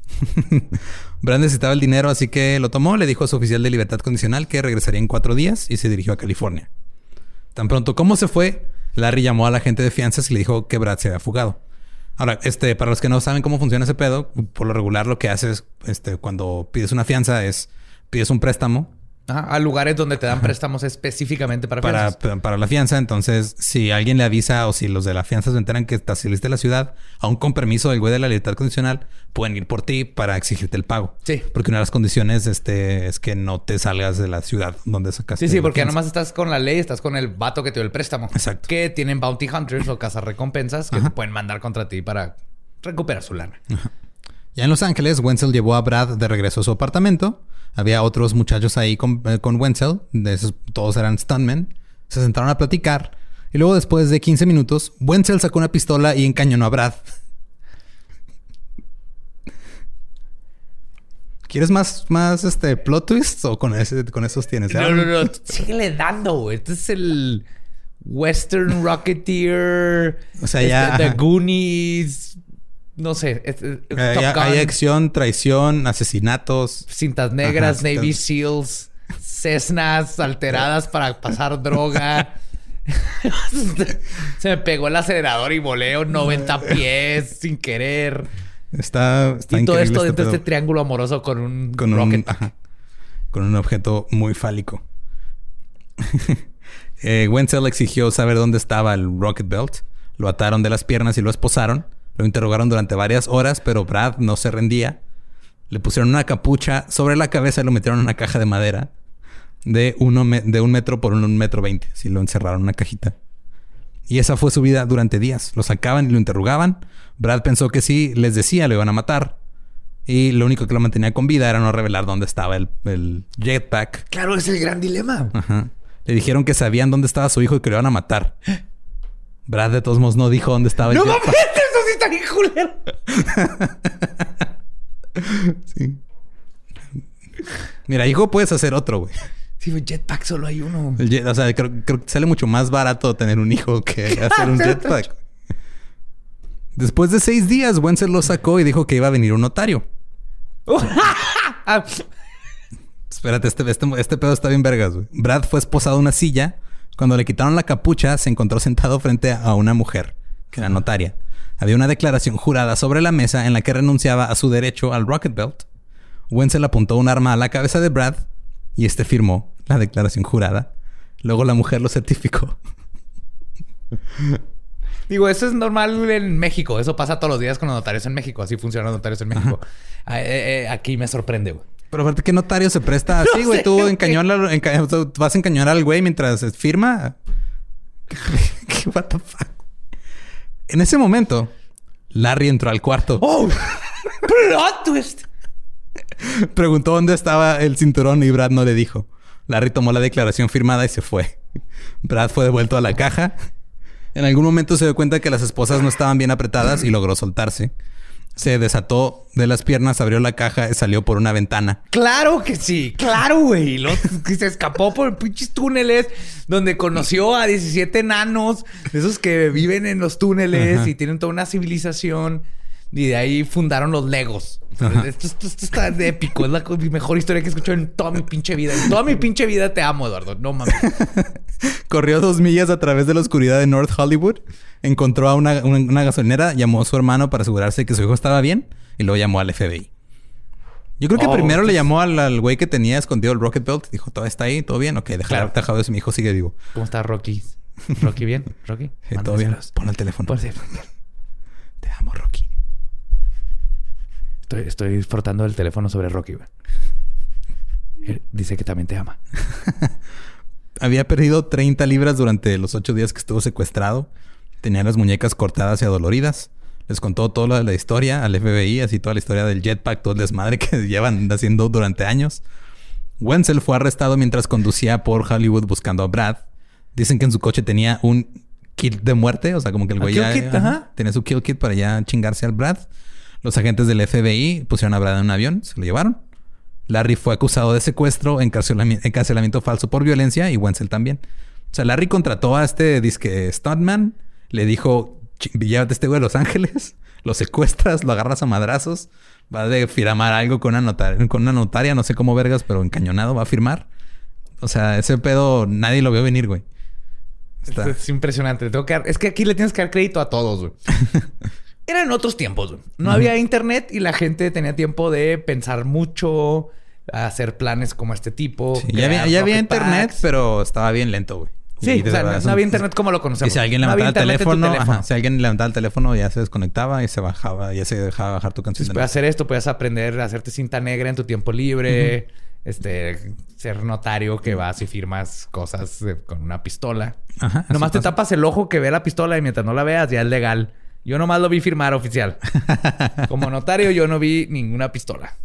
S4: Brad necesitaba el dinero, así que lo tomó, le dijo a su oficial de libertad condicional que regresaría en cuatro días y se dirigió a California. Tan pronto como se fue, Larry llamó a la agente de fianzas y le dijo que Brad se había fugado. Ahora, este, para los que no saben cómo funciona ese pedo, por lo regular lo que haces este, cuando pides una fianza es pides un préstamo.
S5: Ajá, a lugares donde te dan Ajá. préstamos específicamente para
S4: para,
S5: fianzas.
S4: para la fianza. Entonces, si alguien le avisa o si los de la fianza se enteran que te saliste de la ciudad, aún con permiso del güey de la libertad condicional, pueden ir por ti para exigirte el pago.
S5: Sí.
S4: Porque una de las condiciones este, es que no te salgas de la ciudad donde sacaste.
S5: Sí, sí, porque
S4: fianza.
S5: nomás estás con la ley, estás con el vato que te dio el préstamo.
S4: Exacto.
S5: Que tienen bounty hunters o cazarrecompensas que
S4: Ajá.
S5: te pueden mandar contra ti para recuperar su lana.
S4: Ajá. Ya en Los Ángeles, Wenzel llevó a Brad de regreso a su apartamento. Había otros muchachos ahí con, eh, con Wenzel. De esos, todos eran stuntmen. Se sentaron a platicar. Y luego, después de quince minutos, Wenzel sacó una pistola y encañonó a Brad. ¿Quieres más, más este, plot twists o con, ese, con esos tienes?
S5: No, no, no. Síguele dando, güey. Este es el Western Rocketeer.
S4: O sea,
S5: este,
S4: ya...
S5: The Goonies... No sé. Este,
S4: eh, hay, hay acción, traición, asesinatos.
S5: Cintas negras,
S4: Ajá,
S5: Navy
S4: cintas...
S5: Seals, Cessnas alteradas para pasar droga. Se me pegó el acelerador y voleo noventa pies sin querer.
S4: Está, está
S5: y todo esto
S4: este
S5: dentro de
S4: pedo.
S5: este triángulo amoroso con un
S4: con
S5: rocket.
S4: Un, ajá, con un objeto muy fálico. eh, Wenzel exigió saber dónde estaba el Rocket Belt. Lo ataron de las piernas y lo esposaron. Lo interrogaron durante varias horas, pero Brad no se rendía. Le pusieron una capucha sobre la cabeza y lo metieron en una caja de madera de, uno me- de un metro por un, un metro veinte. Así lo encerraron en una cajita. Y esa fue su vida durante días. Lo sacaban y lo interrogaban. Brad pensó que si les decía lo iban a matar. Y lo único que lo mantenía con vida era no revelar dónde estaba el, el jetpack.
S5: Claro, es el gran dilema.
S4: Ajá. Le dijeron que sabían dónde estaba su hijo y que lo iban a matar. Brad de todos modos no dijo dónde estaba el
S5: ¡No
S4: jetpack.
S5: mames! ¡Eso sí está bien culero!
S4: Sí. Mira, hijo, puedes hacer otro, güey.
S5: Sí, güey, jetpack solo hay uno.
S4: El jet- o sea, creo, creo que sale mucho más barato tener un hijo que hacer un jetpack. Después de seis días, Wenzel lo sacó y dijo que iba a venir un notario.
S5: Ah,
S4: Espérate, este, este, este pedo está bien vergas, güey. Brad fue esposado a una silla. Cuando le quitaron la capucha, se encontró sentado frente a una mujer, que era notaria. Había una declaración jurada sobre la mesa en la que renunciaba a su derecho al Rocket Belt. Wenzel apuntó un arma a la cabeza de Brad y este firmó la declaración jurada. Luego la mujer lo certificó.
S5: Digo, eso es normal en México. Eso pasa todos los días con los notarios en México. Así funcionan los notarios en México. Ah, eh, eh, aquí me sorprende, güey.
S4: Pero aparte, ¿qué notario se presta así,
S5: No
S4: güey?
S5: sé,
S4: Tú
S5: güey.
S4: encañonas, enca- o sea, vas a encañonar al güey mientras firma. ¿Qué what the fuck? En ese momento, Larry entró al cuarto.
S5: ¡Oh! ¡Plot twist!
S4: Preguntó dónde estaba el cinturón y Brad no le dijo. Larry tomó la declaración firmada y se fue. Brad fue devuelto a la caja. En algún momento se dio cuenta que las esposas no estaban bien apretadas y logró soltarse. Se desató de las piernas, abrió la caja y salió por una ventana.
S5: ¡Claro que sí! ¡Claro, güey! Lo- que se escapó por pinches túneles donde conoció a diecisiete enanos. Esos que viven en los túneles
S4: Ajá.
S5: y tienen toda una civilización. Y de ahí fundaron los Legos.
S4: Ajá.
S5: Esto, esto- esto está de épico. Es la co- mejor historia que he escuchado en toda mi pinche vida. En toda mi pinche vida te amo, Eduardo. No mames.
S4: Corrió dos millas a través de la oscuridad de North Hollywood. Encontró a una, una, una gasolinera, llamó a su hermano para asegurarse que su hijo estaba bien y luego llamó al F B I. Yo creo que
S5: Oh,
S4: primero le
S5: pues-
S4: llamó al, al güey que tenía escondido el Rocket Belt. Dijo, ¿todo está ahí? ¿Todo bien? Ok, déjalo
S5: Claro.
S4: dejado eso. Mi hijo sigue vivo.
S5: ¿Cómo está Rocky? ¿Rocky bien? ¿Rocky?
S4: Sí, todo bien.
S5: Mándaselos.
S4: Pon el teléfono.
S5: Por cierto,
S4: Te amo, Rocky.
S5: Estoy, estoy frotando el teléfono sobre Rocky, güey. Él dice que también te ama.
S4: Había perdido treinta libras durante los ocho días que estuvo secuestrado. Tenía las muñecas cortadas y adoloridas. Les contó toda la, la historia al F B I, así toda la historia del jetpack, todo el desmadre que llevan haciendo durante años. Wenzel fue arrestado mientras conducía por Hollywood buscando a Brad. Dicen que en su coche tenía un kit de muerte, o sea, como que el
S5: ¿Un
S4: güey
S5: kill
S4: ya
S5: kit?
S4: ajá,
S5: Ajá.
S4: tenía su kill kit para ya chingarse al Brad. Los agentes del F B I pusieron a Brad en un avión, se lo llevaron. Larry fue acusado de secuestro, encarcelami- encarcelamiento falso por violencia y Wenzel también. O sea, Larry contrató a este disque stuntman, le dijo, "Ch- llévate este güey a Los Ángeles", lo secuestras, lo agarras a madrazos, va a firmar algo con una notaria, con una notaria, no sé cómo vergas, pero encañonado va a firmar. O sea, ese pedo nadie lo vio venir, güey.
S5: Está... Es, es impresionante. Tengo que dar... Es que aquí le tienes que dar crédito a todos, güey. Eran otros tiempos, güey. No uh-huh. había internet y la gente tenía tiempo de pensar mucho, hacer planes como este tipo.
S4: Sí, ya había, ya había internet, packs. Pero estaba bien lento, güey.
S5: Sí, o sea, no, no había internet como lo conocemos.
S4: Y si alguien levantaba no el teléfono, teléfono. Ajá, si alguien levantaba el teléfono, ya se desconectaba y se bajaba, ya se dejaba bajar tu canción.
S5: Entonces, puedes hacer esto, puedes aprender a hacerte cinta negra en tu tiempo libre, uh-huh. este, ser notario que vas y firmas cosas eh, con una pistola. Ajá, nomás te pasa. Tapas el ojo que ve la pistola y mientras no la veas ya es legal. Yo nomás lo vi firmar oficial. Como notario yo no vi ninguna pistola.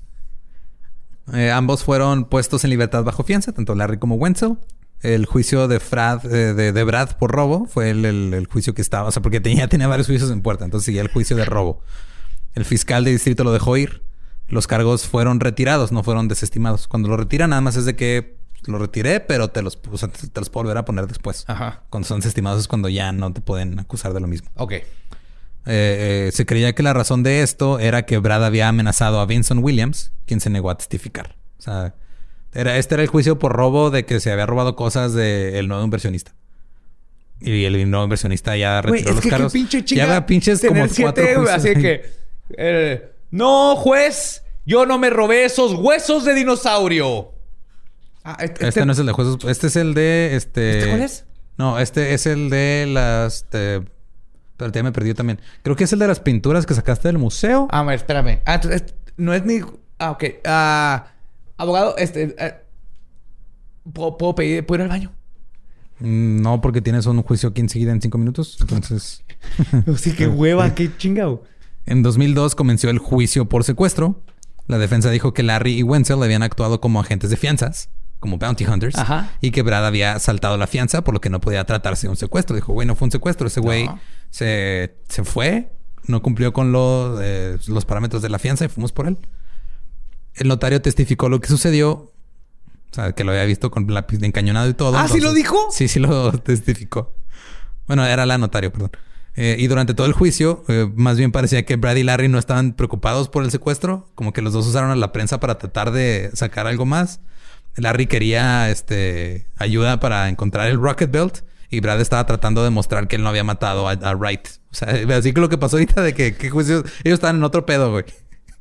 S4: Eh, ambos fueron puestos en libertad bajo fianza, tanto Larry como Wenzel. El juicio de, Frad, eh, de, de Brad por robo fue el, el, el juicio que estaba... O sea, porque tenía, tenía varios juicios en puerta. Entonces seguía el juicio de robo. El fiscal de distrito lo dejó ir. Los cargos fueron retirados, no fueron desestimados. Cuando lo retiran, nada más es de que... Lo retiré, pero te los, o sea, te los puedo volver a poner después.
S5: Ajá.
S4: Cuando son desestimados es cuando ya no te pueden acusar de lo mismo.
S5: Ok.
S4: Eh, eh, se creía que la razón de esto era que Brad había amenazado a Vincent Williams, quien se negó a testificar. O sea... Era, este era el juicio por robo de que se había robado cosas del nuevo inversionista. Y el nuevo inversionista ya retiró
S5: Güey,
S4: los
S5: que
S4: cargos.
S5: Pinche
S4: ya había pinches como
S5: siete,
S4: cuatro juicios.
S5: Así que... Eh, no, juez. Yo no me robé esos huesos de dinosaurio.
S4: Ah, este, este no es el de jueces. Este es el de... Este,
S5: ¿Este cuál es?
S4: No, este es el de las... Este, pero ya me perdí también. Creo que es el de las pinturas que sacaste del museo.
S5: Ah, espérame. Ah, entonces, no es ni... Ah, ok. Ah... Abogado, este... Eh, ¿puedo, ¿Puedo pedir... ¿Puedo ir al baño?
S4: No, porque tienes un juicio aquí enseguida en cinco minutos. Entonces...
S5: sí, qué hueva, qué chingado.
S4: En dos mil dos comenzó el juicio por secuestro. La defensa dijo que Larry y Wenzel habían actuado como agentes de fianzas, como bounty hunters.
S5: Ajá.
S4: Y que Brad había saltado la fianza, por lo que no podía tratarse de un secuestro. Dijo, güey, no fue un secuestro. Ese güey no. se, se fue, no cumplió con lo, eh, los parámetros de la fianza y fuimos por él. El notario testificó lo que sucedió. O sea, que lo había visto con lápiz de encañonado y todo.
S5: ¿Ah,
S4: entonces,
S5: sí lo dijo?
S4: Sí, sí lo testificó. Bueno, era la notario, perdón. Eh, y durante todo el juicio, eh, más bien parecía que Brad y Larry no estaban preocupados por el secuestro. Como que los dos usaron a la prensa para tratar de sacar algo más. Larry quería este, ayuda para encontrar el Rocket Belt. Y Brad estaba tratando de mostrar que él no había matado a, a Wright. O sea, así que lo que pasó ahorita de que, que juicios... Ellos estaban en otro pedo, güey.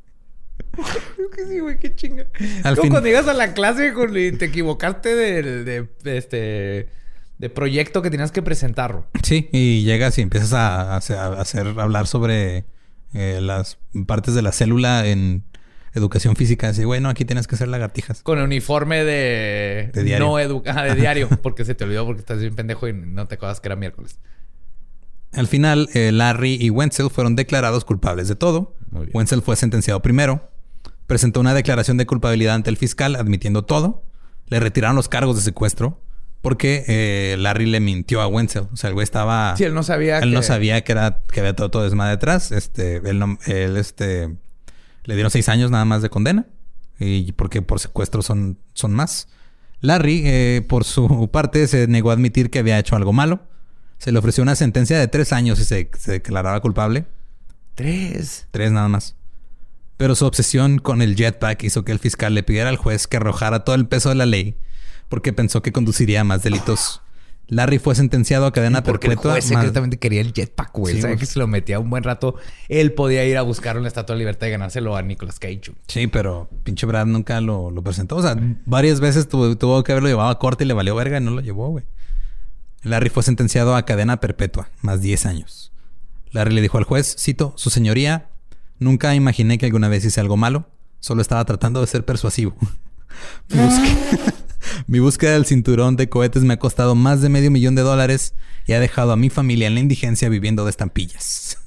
S5: Que sí, güey, qué chinga. Al Como fin... cuando llegas a la clase y te equivocaste de, de, de este de proyecto que tenías que presentar.
S4: Sí, y llegas y empiezas a, a, hacer, a hacer hablar sobre eh, las partes de la célula en educación física. Así, güey, no, aquí tienes que hacer lagartijas.
S5: Con el uniforme de,
S4: de diario.
S5: No edu... ah, de diario, porque se te olvidó porque estás bien pendejo y no te acuerdas que era miércoles.
S4: Al final, eh, Larry y Wenzel fueron declarados culpables de todo. Wenzel fue sentenciado primero. Presentó una declaración de culpabilidad ante el fiscal admitiendo todo. Le retiraron los cargos de secuestro porque eh, Larry le mintió a Wenzel. O sea, el güey estaba...
S5: Sí, él no sabía
S4: Él
S5: que...
S4: no sabía que, era, que había todo, todo desmadre detrás. Este, él, no, él este, le dieron seis años nada más de condena. Y porque por secuestro son, son más. Larry, eh, por su parte, se negó a admitir que había hecho algo malo. Se le ofreció una sentencia de tres años y se, se declaraba culpable.
S5: ¿Tres?
S4: Tres nada más. Pero su obsesión con el jetpack hizo que el fiscal le pidiera al juez que arrojara todo el peso de la ley porque pensó que conduciría a más delitos. Larry fue sentenciado a cadena
S5: porque
S4: perpetua.
S5: Porque el juez secretamente quería el jetpack, güey. Sí, sabía que se lo metía un buen rato. Él podía ir a buscar una estatua de libertad y ganárselo a Nicolas Cage.
S4: Sí, pero pinche Brad nunca lo, lo presentó. O sea, varias veces tuvo, tuvo que haberlo llevado a corte y le valió verga y no lo llevó, güey. Larry fue sentenciado a cadena perpetua, más diez años. Larry le dijo al juez, cito, su señoría, nunca imaginé que alguna vez hice algo malo. Solo estaba tratando de ser persuasivo. Mi, búsqueda, mi búsqueda del cinturón de cohetes me ha costado más de medio millón de dólares y ha dejado a mi familia en la indigencia viviendo de estampillas.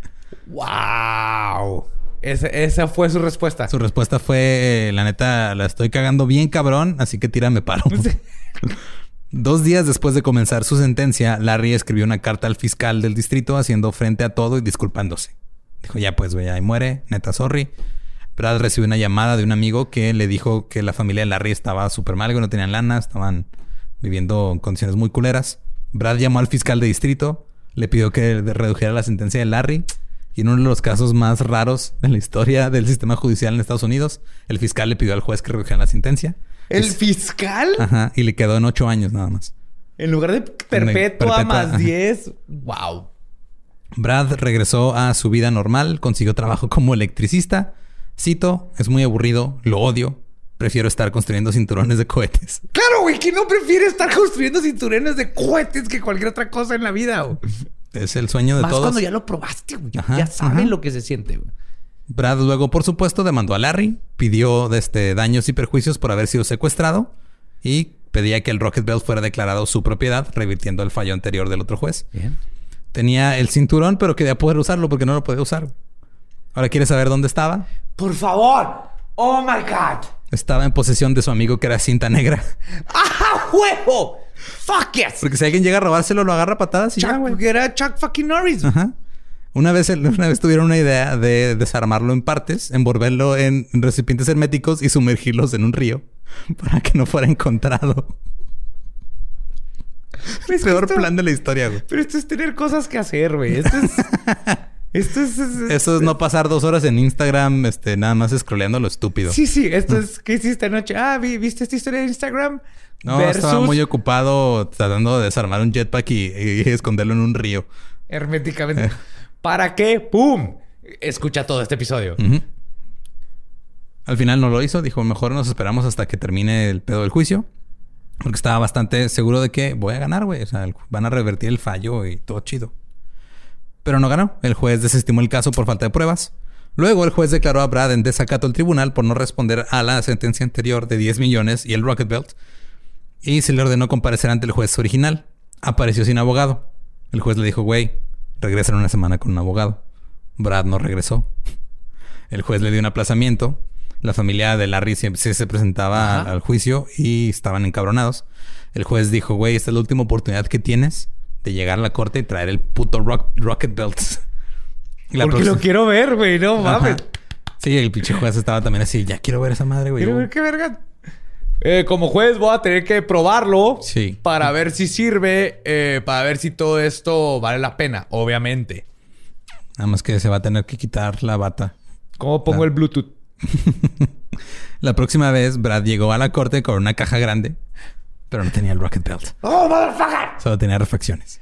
S5: ¡Wow! Ese, esa fue su respuesta.
S4: Su respuesta fue, la neta, la estoy cagando bien cabrón, así que tírame paro. Dos días después de comenzar su sentencia, Larry escribió una carta al fiscal del distrito haciendo frente a todo y disculpándose. Dijo, ya pues, güey, ahí muere, neta, sorry. Brad recibió una llamada de un amigo que le dijo que la familia de Larry estaba súper mal, que no tenían lana, estaban viviendo en condiciones muy culeras. Brad llamó al fiscal de distrito, le pidió que redujera la sentencia de Larry. Y en uno de los casos más raros de la historia del sistema judicial en Estados Unidos, el fiscal le pidió al juez que redujera la sentencia.
S5: ¿El
S4: es...
S5: fiscal?
S4: Ajá. Y le quedó en ocho años nada más.
S5: En lugar de perpetua, perpetua más ajá. diez. Wow.
S4: Brad regresó a su vida normal. Consiguió trabajo como electricista. Cito, es muy aburrido. Lo odio. Prefiero estar construyendo cinturones de cohetes.
S5: Claro, güey. ¿Quién no prefiere estar construyendo cinturones de cohetes que cualquier otra cosa en la vida, güey?
S4: Es el sueño de
S5: más
S4: todos.
S5: Más cuando ya lo probaste, güey. Ajá, ya saben ajá. lo que se siente, güey.
S4: Brad luego, por supuesto, demandó a Larry. Pidió este, daños y perjuicios por haber sido secuestrado. Y pedía que el Rocket Belt fuera declarado su propiedad, revirtiendo el fallo anterior del otro juez. Bien. Tenía el cinturón, pero quería poder usarlo porque no lo podía usar. Ahora, ¿quieres saber dónde estaba?
S5: ¡Por favor! ¡Oh, my God!
S4: Estaba en posesión de su amigo que era Cinta Negra.
S5: ¡Ah, huevo! ¡Fuck yes!
S4: Porque si alguien llega a robárselo, lo agarra a patadas y
S5: Chuck,
S4: ya, güey.
S5: Porque era Chuck fucking Norris.
S4: Ajá. Una vez, una vez tuvieron una idea de desarmarlo en partes, envolverlo en recipientes herméticos y sumergirlos en un río para que no fuera encontrado. El peor esto, plan de la historia, güey.
S5: Pero esto es tener cosas que hacer, güey. Esto es... esto es, es, es...
S4: Eso es no pasar dos horas en Instagram, este, nada más scrolleando lo estúpido.
S5: Sí, sí. Esto es... ¿Qué hiciste anoche? Ah, ¿viste esta historia de Instagram?
S4: No, versus... estaba muy ocupado tratando de desarmar un jetpack y, y esconderlo en un río.
S5: Herméticamente. ¿Para qué? ¡Pum! Escucha todo este episodio.
S4: Uh-huh. Al final no lo hizo. Dijo, mejor nos esperamos hasta que termine el pedo del juicio. Porque estaba bastante seguro de que voy a ganar, güey. O sea, van a revertir el fallo y todo chido. Pero no ganó. El juez desestimó el caso por falta de pruebas. Luego el juez declaró a Brad en desacato al tribunal por no responder a la sentencia anterior de diez millones y el Rocket Belt. Y se le ordenó comparecer ante el juez original. Apareció sin abogado. El juez le dijo, güey, regresa en una semana con un abogado. Brad no regresó. El juez le dio un aplazamiento. La familia de Larry siempre se presentaba Ajá. al juicio y estaban encabronados. El juez dijo, güey, esta es la última oportunidad que tienes de llegar a la corte y traer el puto rock, Rocket Belt.
S5: La Porque próxima... lo quiero ver, güey. No mames.
S4: Sí, el pinche juez estaba también así. Ya quiero ver esa madre, güey.
S5: Quiero ver qué verga. Eh, como juez voy a tener que probarlo.
S4: Sí.
S5: Para ver si sirve. Eh, para ver si todo esto vale la pena. Obviamente.
S4: Nada más que se va a tener que quitar la bata.
S5: ¿Cómo pongo la... el Bluetooth?
S4: La próxima vez, Brad llegó a la corte con una caja grande, pero no tenía el Rocket Belt.
S5: ¡Oh, motherfucker!
S4: Solo tenía refacciones.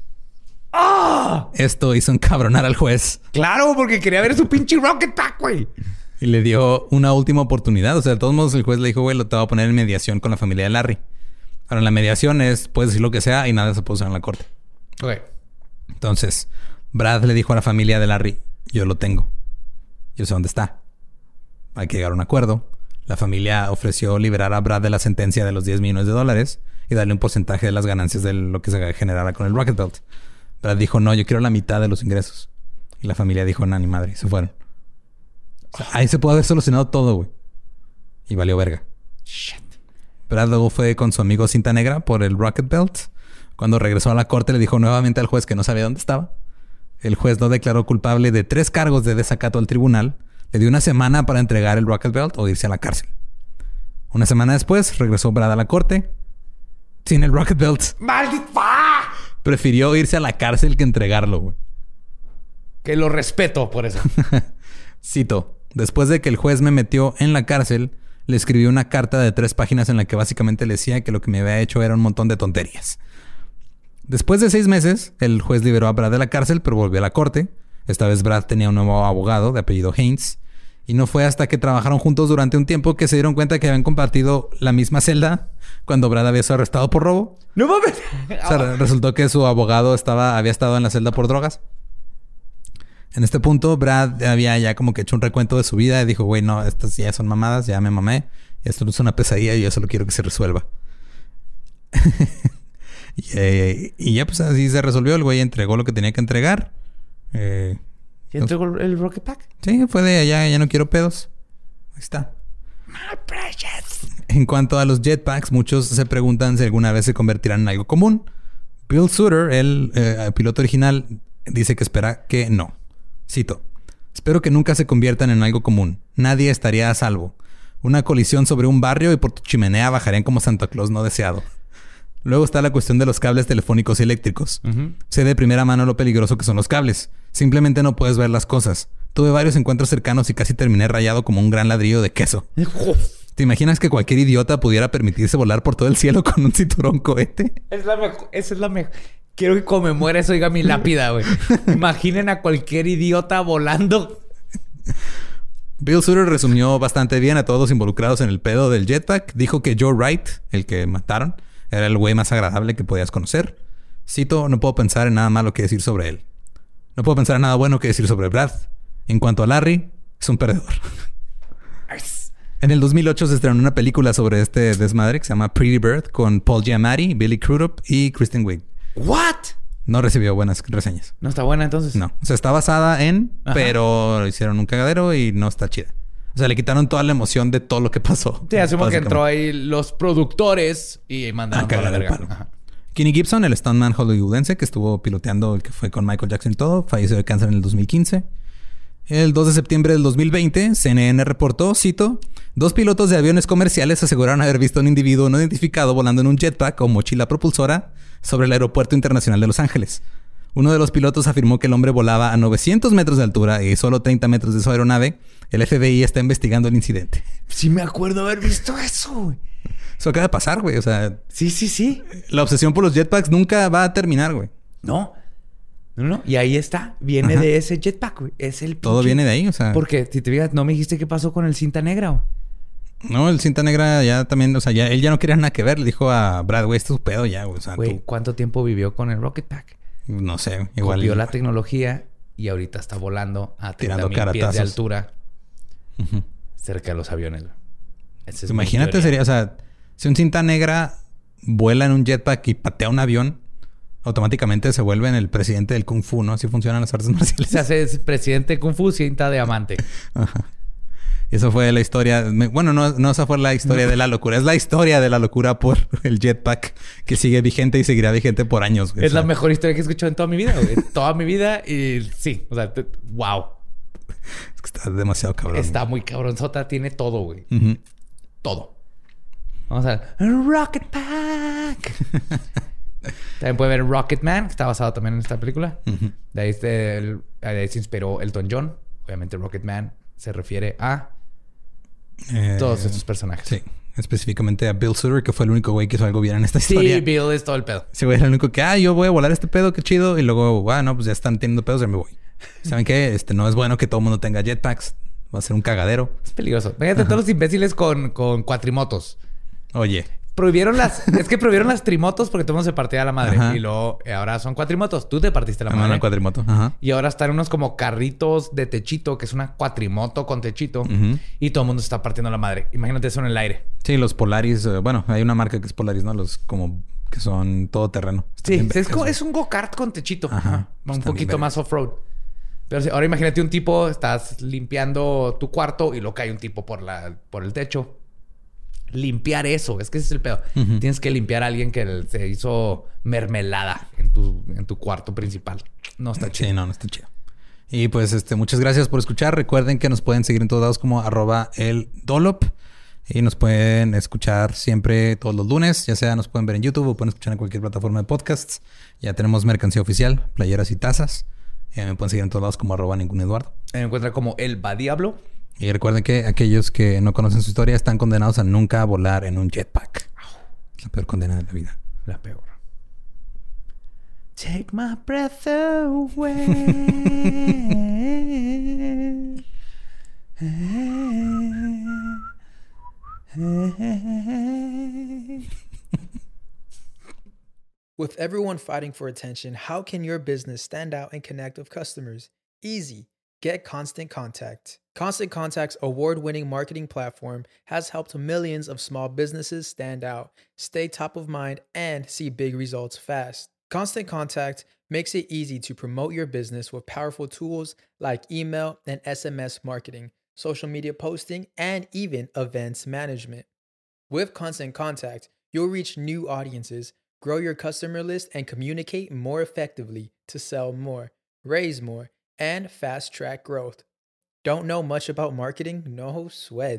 S5: ¡Ah!
S4: ¡Oh! Esto hizo encabronar al juez.
S5: Claro, porque quería ver su pinche Rocket Pack, güey.
S4: Y le dio una última oportunidad. O sea, de todos modos, el juez le dijo, güey, lo te voy a poner en mediación con la familia de Larry. Ahora, la mediación es, puedes decir lo que sea y nada se puede usar en la corte.
S5: Ok.
S4: Entonces, Brad le dijo a la familia de Larry, yo lo tengo. Yo sé dónde está. Hay que llegar a un acuerdo. La familia ofreció liberar a Brad de la sentencia de los diez millones de dólares y darle un porcentaje de las ganancias de lo que se generara con el Rocket Belt. Brad dijo, no, yo quiero la mitad de los ingresos. Y la familia dijo, no, ni madre. Y se fueron. O sea, ahí se pudo haber solucionado todo, güey. Y valió verga.
S5: Shit.
S4: Brad luego fue con su amigo Cinta Negra por el Rocket Belt. Cuando regresó a la corte le dijo nuevamente al juez que no sabía dónde estaba. El juez lo declaró culpable de tres cargos de desacato al tribunal. Le dio una semana para entregar el Rocket Belt o irse a la cárcel. Una semana después, regresó Brad a la corte sin el Rocket Belt.
S5: ¡Maldita!
S4: Prefirió irse a la cárcel que entregarlo, güey.
S5: Que lo respeto por eso.
S4: Cito. Después de que el juez me metió en la cárcel, le escribí una carta de tres páginas en la que básicamente le decía que lo que me había hecho era un montón de tonterías. Después de seis meses, el juez liberó a Brad de la cárcel, pero volvió a la corte. Esta vez Brad tenía un nuevo abogado de apellido Haynes. Y no fue hasta que trabajaron juntos durante un tiempo que se dieron cuenta que habían compartido la misma celda cuando Brad había sido arrestado por robo.
S5: ¡No mames!
S4: O sea, resultó que su abogado estaba, había estado en la celda por drogas. En este punto, Brad había ya como que hecho un recuento de su vida y dijo, güey, no, estas ya son mamadas, ya me mamé. Esto no es una pesadilla y yo solo quiero que se resuelva. y, eh, y ya pues así se resolvió. El güey entregó lo que tenía que entregar. Eh,
S5: ¿Y entregó el Rocket Pack?
S4: Sí, fue de allá, ya no quiero pedos. Ahí está.
S5: My precious.
S4: En cuanto a los jetpacks, muchos se preguntan si alguna vez se convertirán en algo común. Bill Sutter, el eh, piloto original, dice que espera que no. Cito. Espero que nunca se conviertan en algo común. Nadie estaría a salvo. Una colisión sobre un barrio y por tu chimenea bajarían como Santa Claus no deseado. Luego está la cuestión de los cables telefónicos y eléctricos.
S5: Uh-huh.
S4: Sé de primera mano lo peligroso que son los cables. Simplemente no puedes ver las cosas. Tuve varios encuentros cercanos y casi terminé rayado como un gran ladrillo de queso. ¿Te imaginas que cualquier idiota pudiera permitirse volar por todo el cielo con un cinturón cohete?
S5: Es la mejor. Esa es la mejor. Quiero que como me muera eso diga mi lápida, güey. Imaginen a cualquier idiota volando.
S4: Bill Sutter resumió bastante bien a todos los involucrados en el pedo del jetpack. Dijo que Joe Wright, el que mataron, era el güey más agradable que podías conocer. Cito, no puedo pensar en nada malo que decir sobre él. No puedo pensar en nada bueno que decir sobre Brad. En cuanto a Larry, es un perdedor. En el dos mil ocho se estrenó una película sobre este desmadre que se llama Pretty Bird con Paul Giamatti, Billy Crudup y Kristen Wiig.
S5: ¿What?
S4: No recibió buenas reseñas.
S5: ¿No está buena entonces?
S4: No. O sea, está basada en, Ajá. pero hicieron un cagadero y no está chida. O sea, le quitaron toda la emoción de todo lo que pasó.
S5: Sí, asumo que entró ahí los productores y mandaron a la verga.
S4: Kenny Gibson, el stuntman hollywoodense que estuvo piloteando el que fue con Michael Jackson y todo, falleció de cáncer en el dos mil quince. El dos de septiembre del dos mil veinte, C N N reportó, cito, dos pilotos de aviones comerciales aseguraron haber visto a un individuo no identificado volando en un jetpack o mochila propulsora sobre el Aeropuerto Internacional de Los Ángeles. Uno de los pilotos afirmó que el hombre volaba a novecientos metros de altura y solo treinta metros de su aeronave. El F B I está investigando el incidente.
S5: Sí me acuerdo haber visto eso, güey.
S4: Eso acaba de pasar, güey. O sea...
S5: Sí, sí, sí.
S4: La obsesión por los jetpacks nunca va a terminar, güey.
S5: No. No, no. Y ahí está. Viene Ajá. de ese jetpack, güey. Es el...
S4: Todo pinche... viene de ahí, o sea...
S5: Porque, si te fijas, no me dijiste qué pasó con el cinta negra, güey.
S4: No, el cinta negra ya también... O sea, ya, él ya no quería nada que ver. Le dijo a Brad, güey, esto es un pedo ya, güey. O sea,
S5: güey,
S4: tú...
S5: ¿cuánto tiempo vivió con el Rocket Pack?
S4: No sé. Igual...
S5: Copió la tecnología y ahorita está volando a
S4: tirando
S5: treinta mil pies de altura.
S4: Uh-huh.
S5: Cerca de los aviones, güey.
S4: Es Imagínate, sería... O sea, si un cinta negra vuela en un jetpack y patea un avión... automáticamente se vuelve en el presidente del Kung Fu, ¿no? Así funcionan las artes marciales.
S5: Se hace presidente Kung Fu, cinta de diamante.
S4: Ajá. Y eso fue la historia... Bueno, no, no esa fue la historia de la locura. Es la historia de la locura por el jetpack que sigue vigente y seguirá vigente por años.
S5: Güey. Es la mejor historia que he escuchado en toda mi vida, güey. toda mi vida y sí. O sea, te... wow.
S4: Es que está demasiado cabrón.
S5: Está
S4: güey.
S5: muy cabronzota. Tiene todo, güey.
S4: Uh-huh.
S5: Todo. Vamos a ver. Rocket Pack. También puede ver Rocketman, que está basado también en esta película.
S4: Uh-huh.
S5: De, ahí se, de ahí se inspiró Elton John. Obviamente Rocketman se refiere a eh, todos estos personajes.
S4: Sí. Específicamente a Bill Sutter, que fue el único güey que hizo algo bien en esta historia.
S5: Sí, Bill es todo el pedo.
S4: Ese güey es el único que, ah, yo voy a volar este pedo, qué chido. Y luego, ah, no, pues ya están teniendo pedos, ya me voy. ¿Saben qué? Este, no es bueno que todo el mundo tenga jetpacks. Va a ser un cagadero.
S5: Es peligroso. Fíjate todos los imbéciles con, con cuatrimotos.
S4: Oye...
S5: Prohibieron las... es que prohibieron las trimotos porque todo el mundo se partía a la madre. Ajá. Y luego... Eh, ahora son cuatrimotos. Tú te partiste la
S4: ah,
S5: madre.
S4: Una cuatrimoto. Ajá.
S5: Y ahora están unos como carritos de techito. Que es una cuatrimoto con techito.
S4: Uh-huh.
S5: Y todo el mundo se está partiendo la madre. Imagínate eso en el aire.
S4: Sí, los Polaris... Eh, bueno, hay una marca que es Polaris, ¿no? Los como... Que son todo terreno.
S5: Sí. Es, como, es un go-kart con techito.
S4: Ajá.
S5: Un poquito más off-road. Pero sí, ahora imagínate un tipo... Estás limpiando tu cuarto. Y luego cae un tipo por, la, por el techo. Limpiar eso. Es que ese es el pedo. Uh-huh. Tienes que limpiar a alguien que se hizo mermelada en tu, en tu cuarto principal. No está chido.
S4: Sí, no, no está chido. Y pues este, muchas gracias por escuchar. Recuerden que nos pueden seguir en todos lados como arroba el Dolop. Y nos pueden escuchar siempre todos los lunes. Ya sea nos pueden ver en YouTube o pueden escuchar en cualquier plataforma de podcasts. Ya tenemos mercancía oficial, playeras y tazas. Eh, me pueden seguir en todos lados como arroba ningún Eduardo.
S5: Me encuentra como el Va Diablo.
S4: Y recuerden que aquellos que no conocen su historia están condenados a nunca volar en un jetpack. Es la peor condena de la vida.
S5: La peor. Take my breath away.
S3: With everyone fighting for attention, how can your business stand out and connect with customers? Easy. Get Constant Contact. Constant Contact's award-winning marketing platform has helped millions of small businesses stand out, stay top of mind, and see big results fast. Constant Contact makes it easy to promote your business with powerful tools like email and S M S marketing, social media posting, and even events management. With Constant Contact, you'll reach new audiences, grow your customer list, and communicate more effectively to sell more, raise more, and fast-track growth. Don't know much about marketing? No sweat.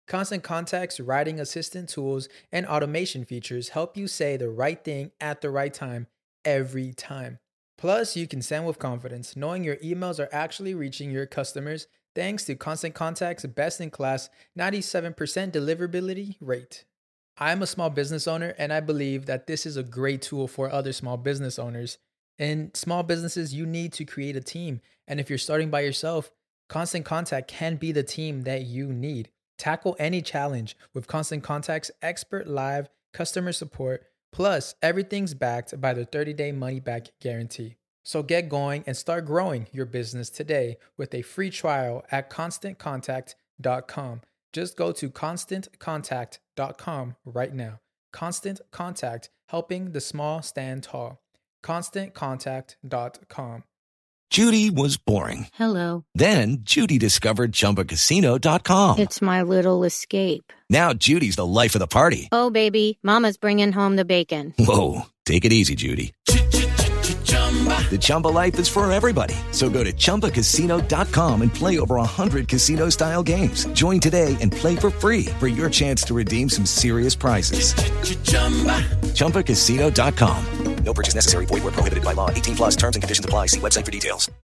S3: Constant Contact's writing assistant tools and automation features help you say the right thing at the right time every time. Plus, you can send with confidence, knowing your emails are actually reaching your customers thanks to Constant Contact's best-in-class ninety-seven percent deliverability rate. I'm a small business owner, and I believe that this is a great tool for other small business owners. In small businesses, you need to create a team, and if you're starting by yourself, Constant Contact can be the team that you need. Tackle any challenge with Constant Contact's expert live customer support, plus everything's backed by the thirty-day money-back guarantee. So get going and start growing your business today with a free trial at constant contact dot com. Just go to constant contact dot com right now. Constant Contact, helping the small stand tall. constant contact dot com.
S6: Judy was boring.
S7: Hello.
S6: Then Judy discovered Chumba Casino dot com.
S7: It's my little escape.
S6: Now Judy's the life of the party.
S7: Oh, baby, mama's bringing home the bacon.
S6: Whoa, take it easy, Judy. The Chumba life is for everybody. So go to Chumba Casino dot com and play over one hundred casino-style games. Join today and play for free for your chance to redeem some serious prizes. Chumba Casino dot com. No purchase necessary. Void where prohibited by law. eighteen plus terms and conditions apply. See website for details.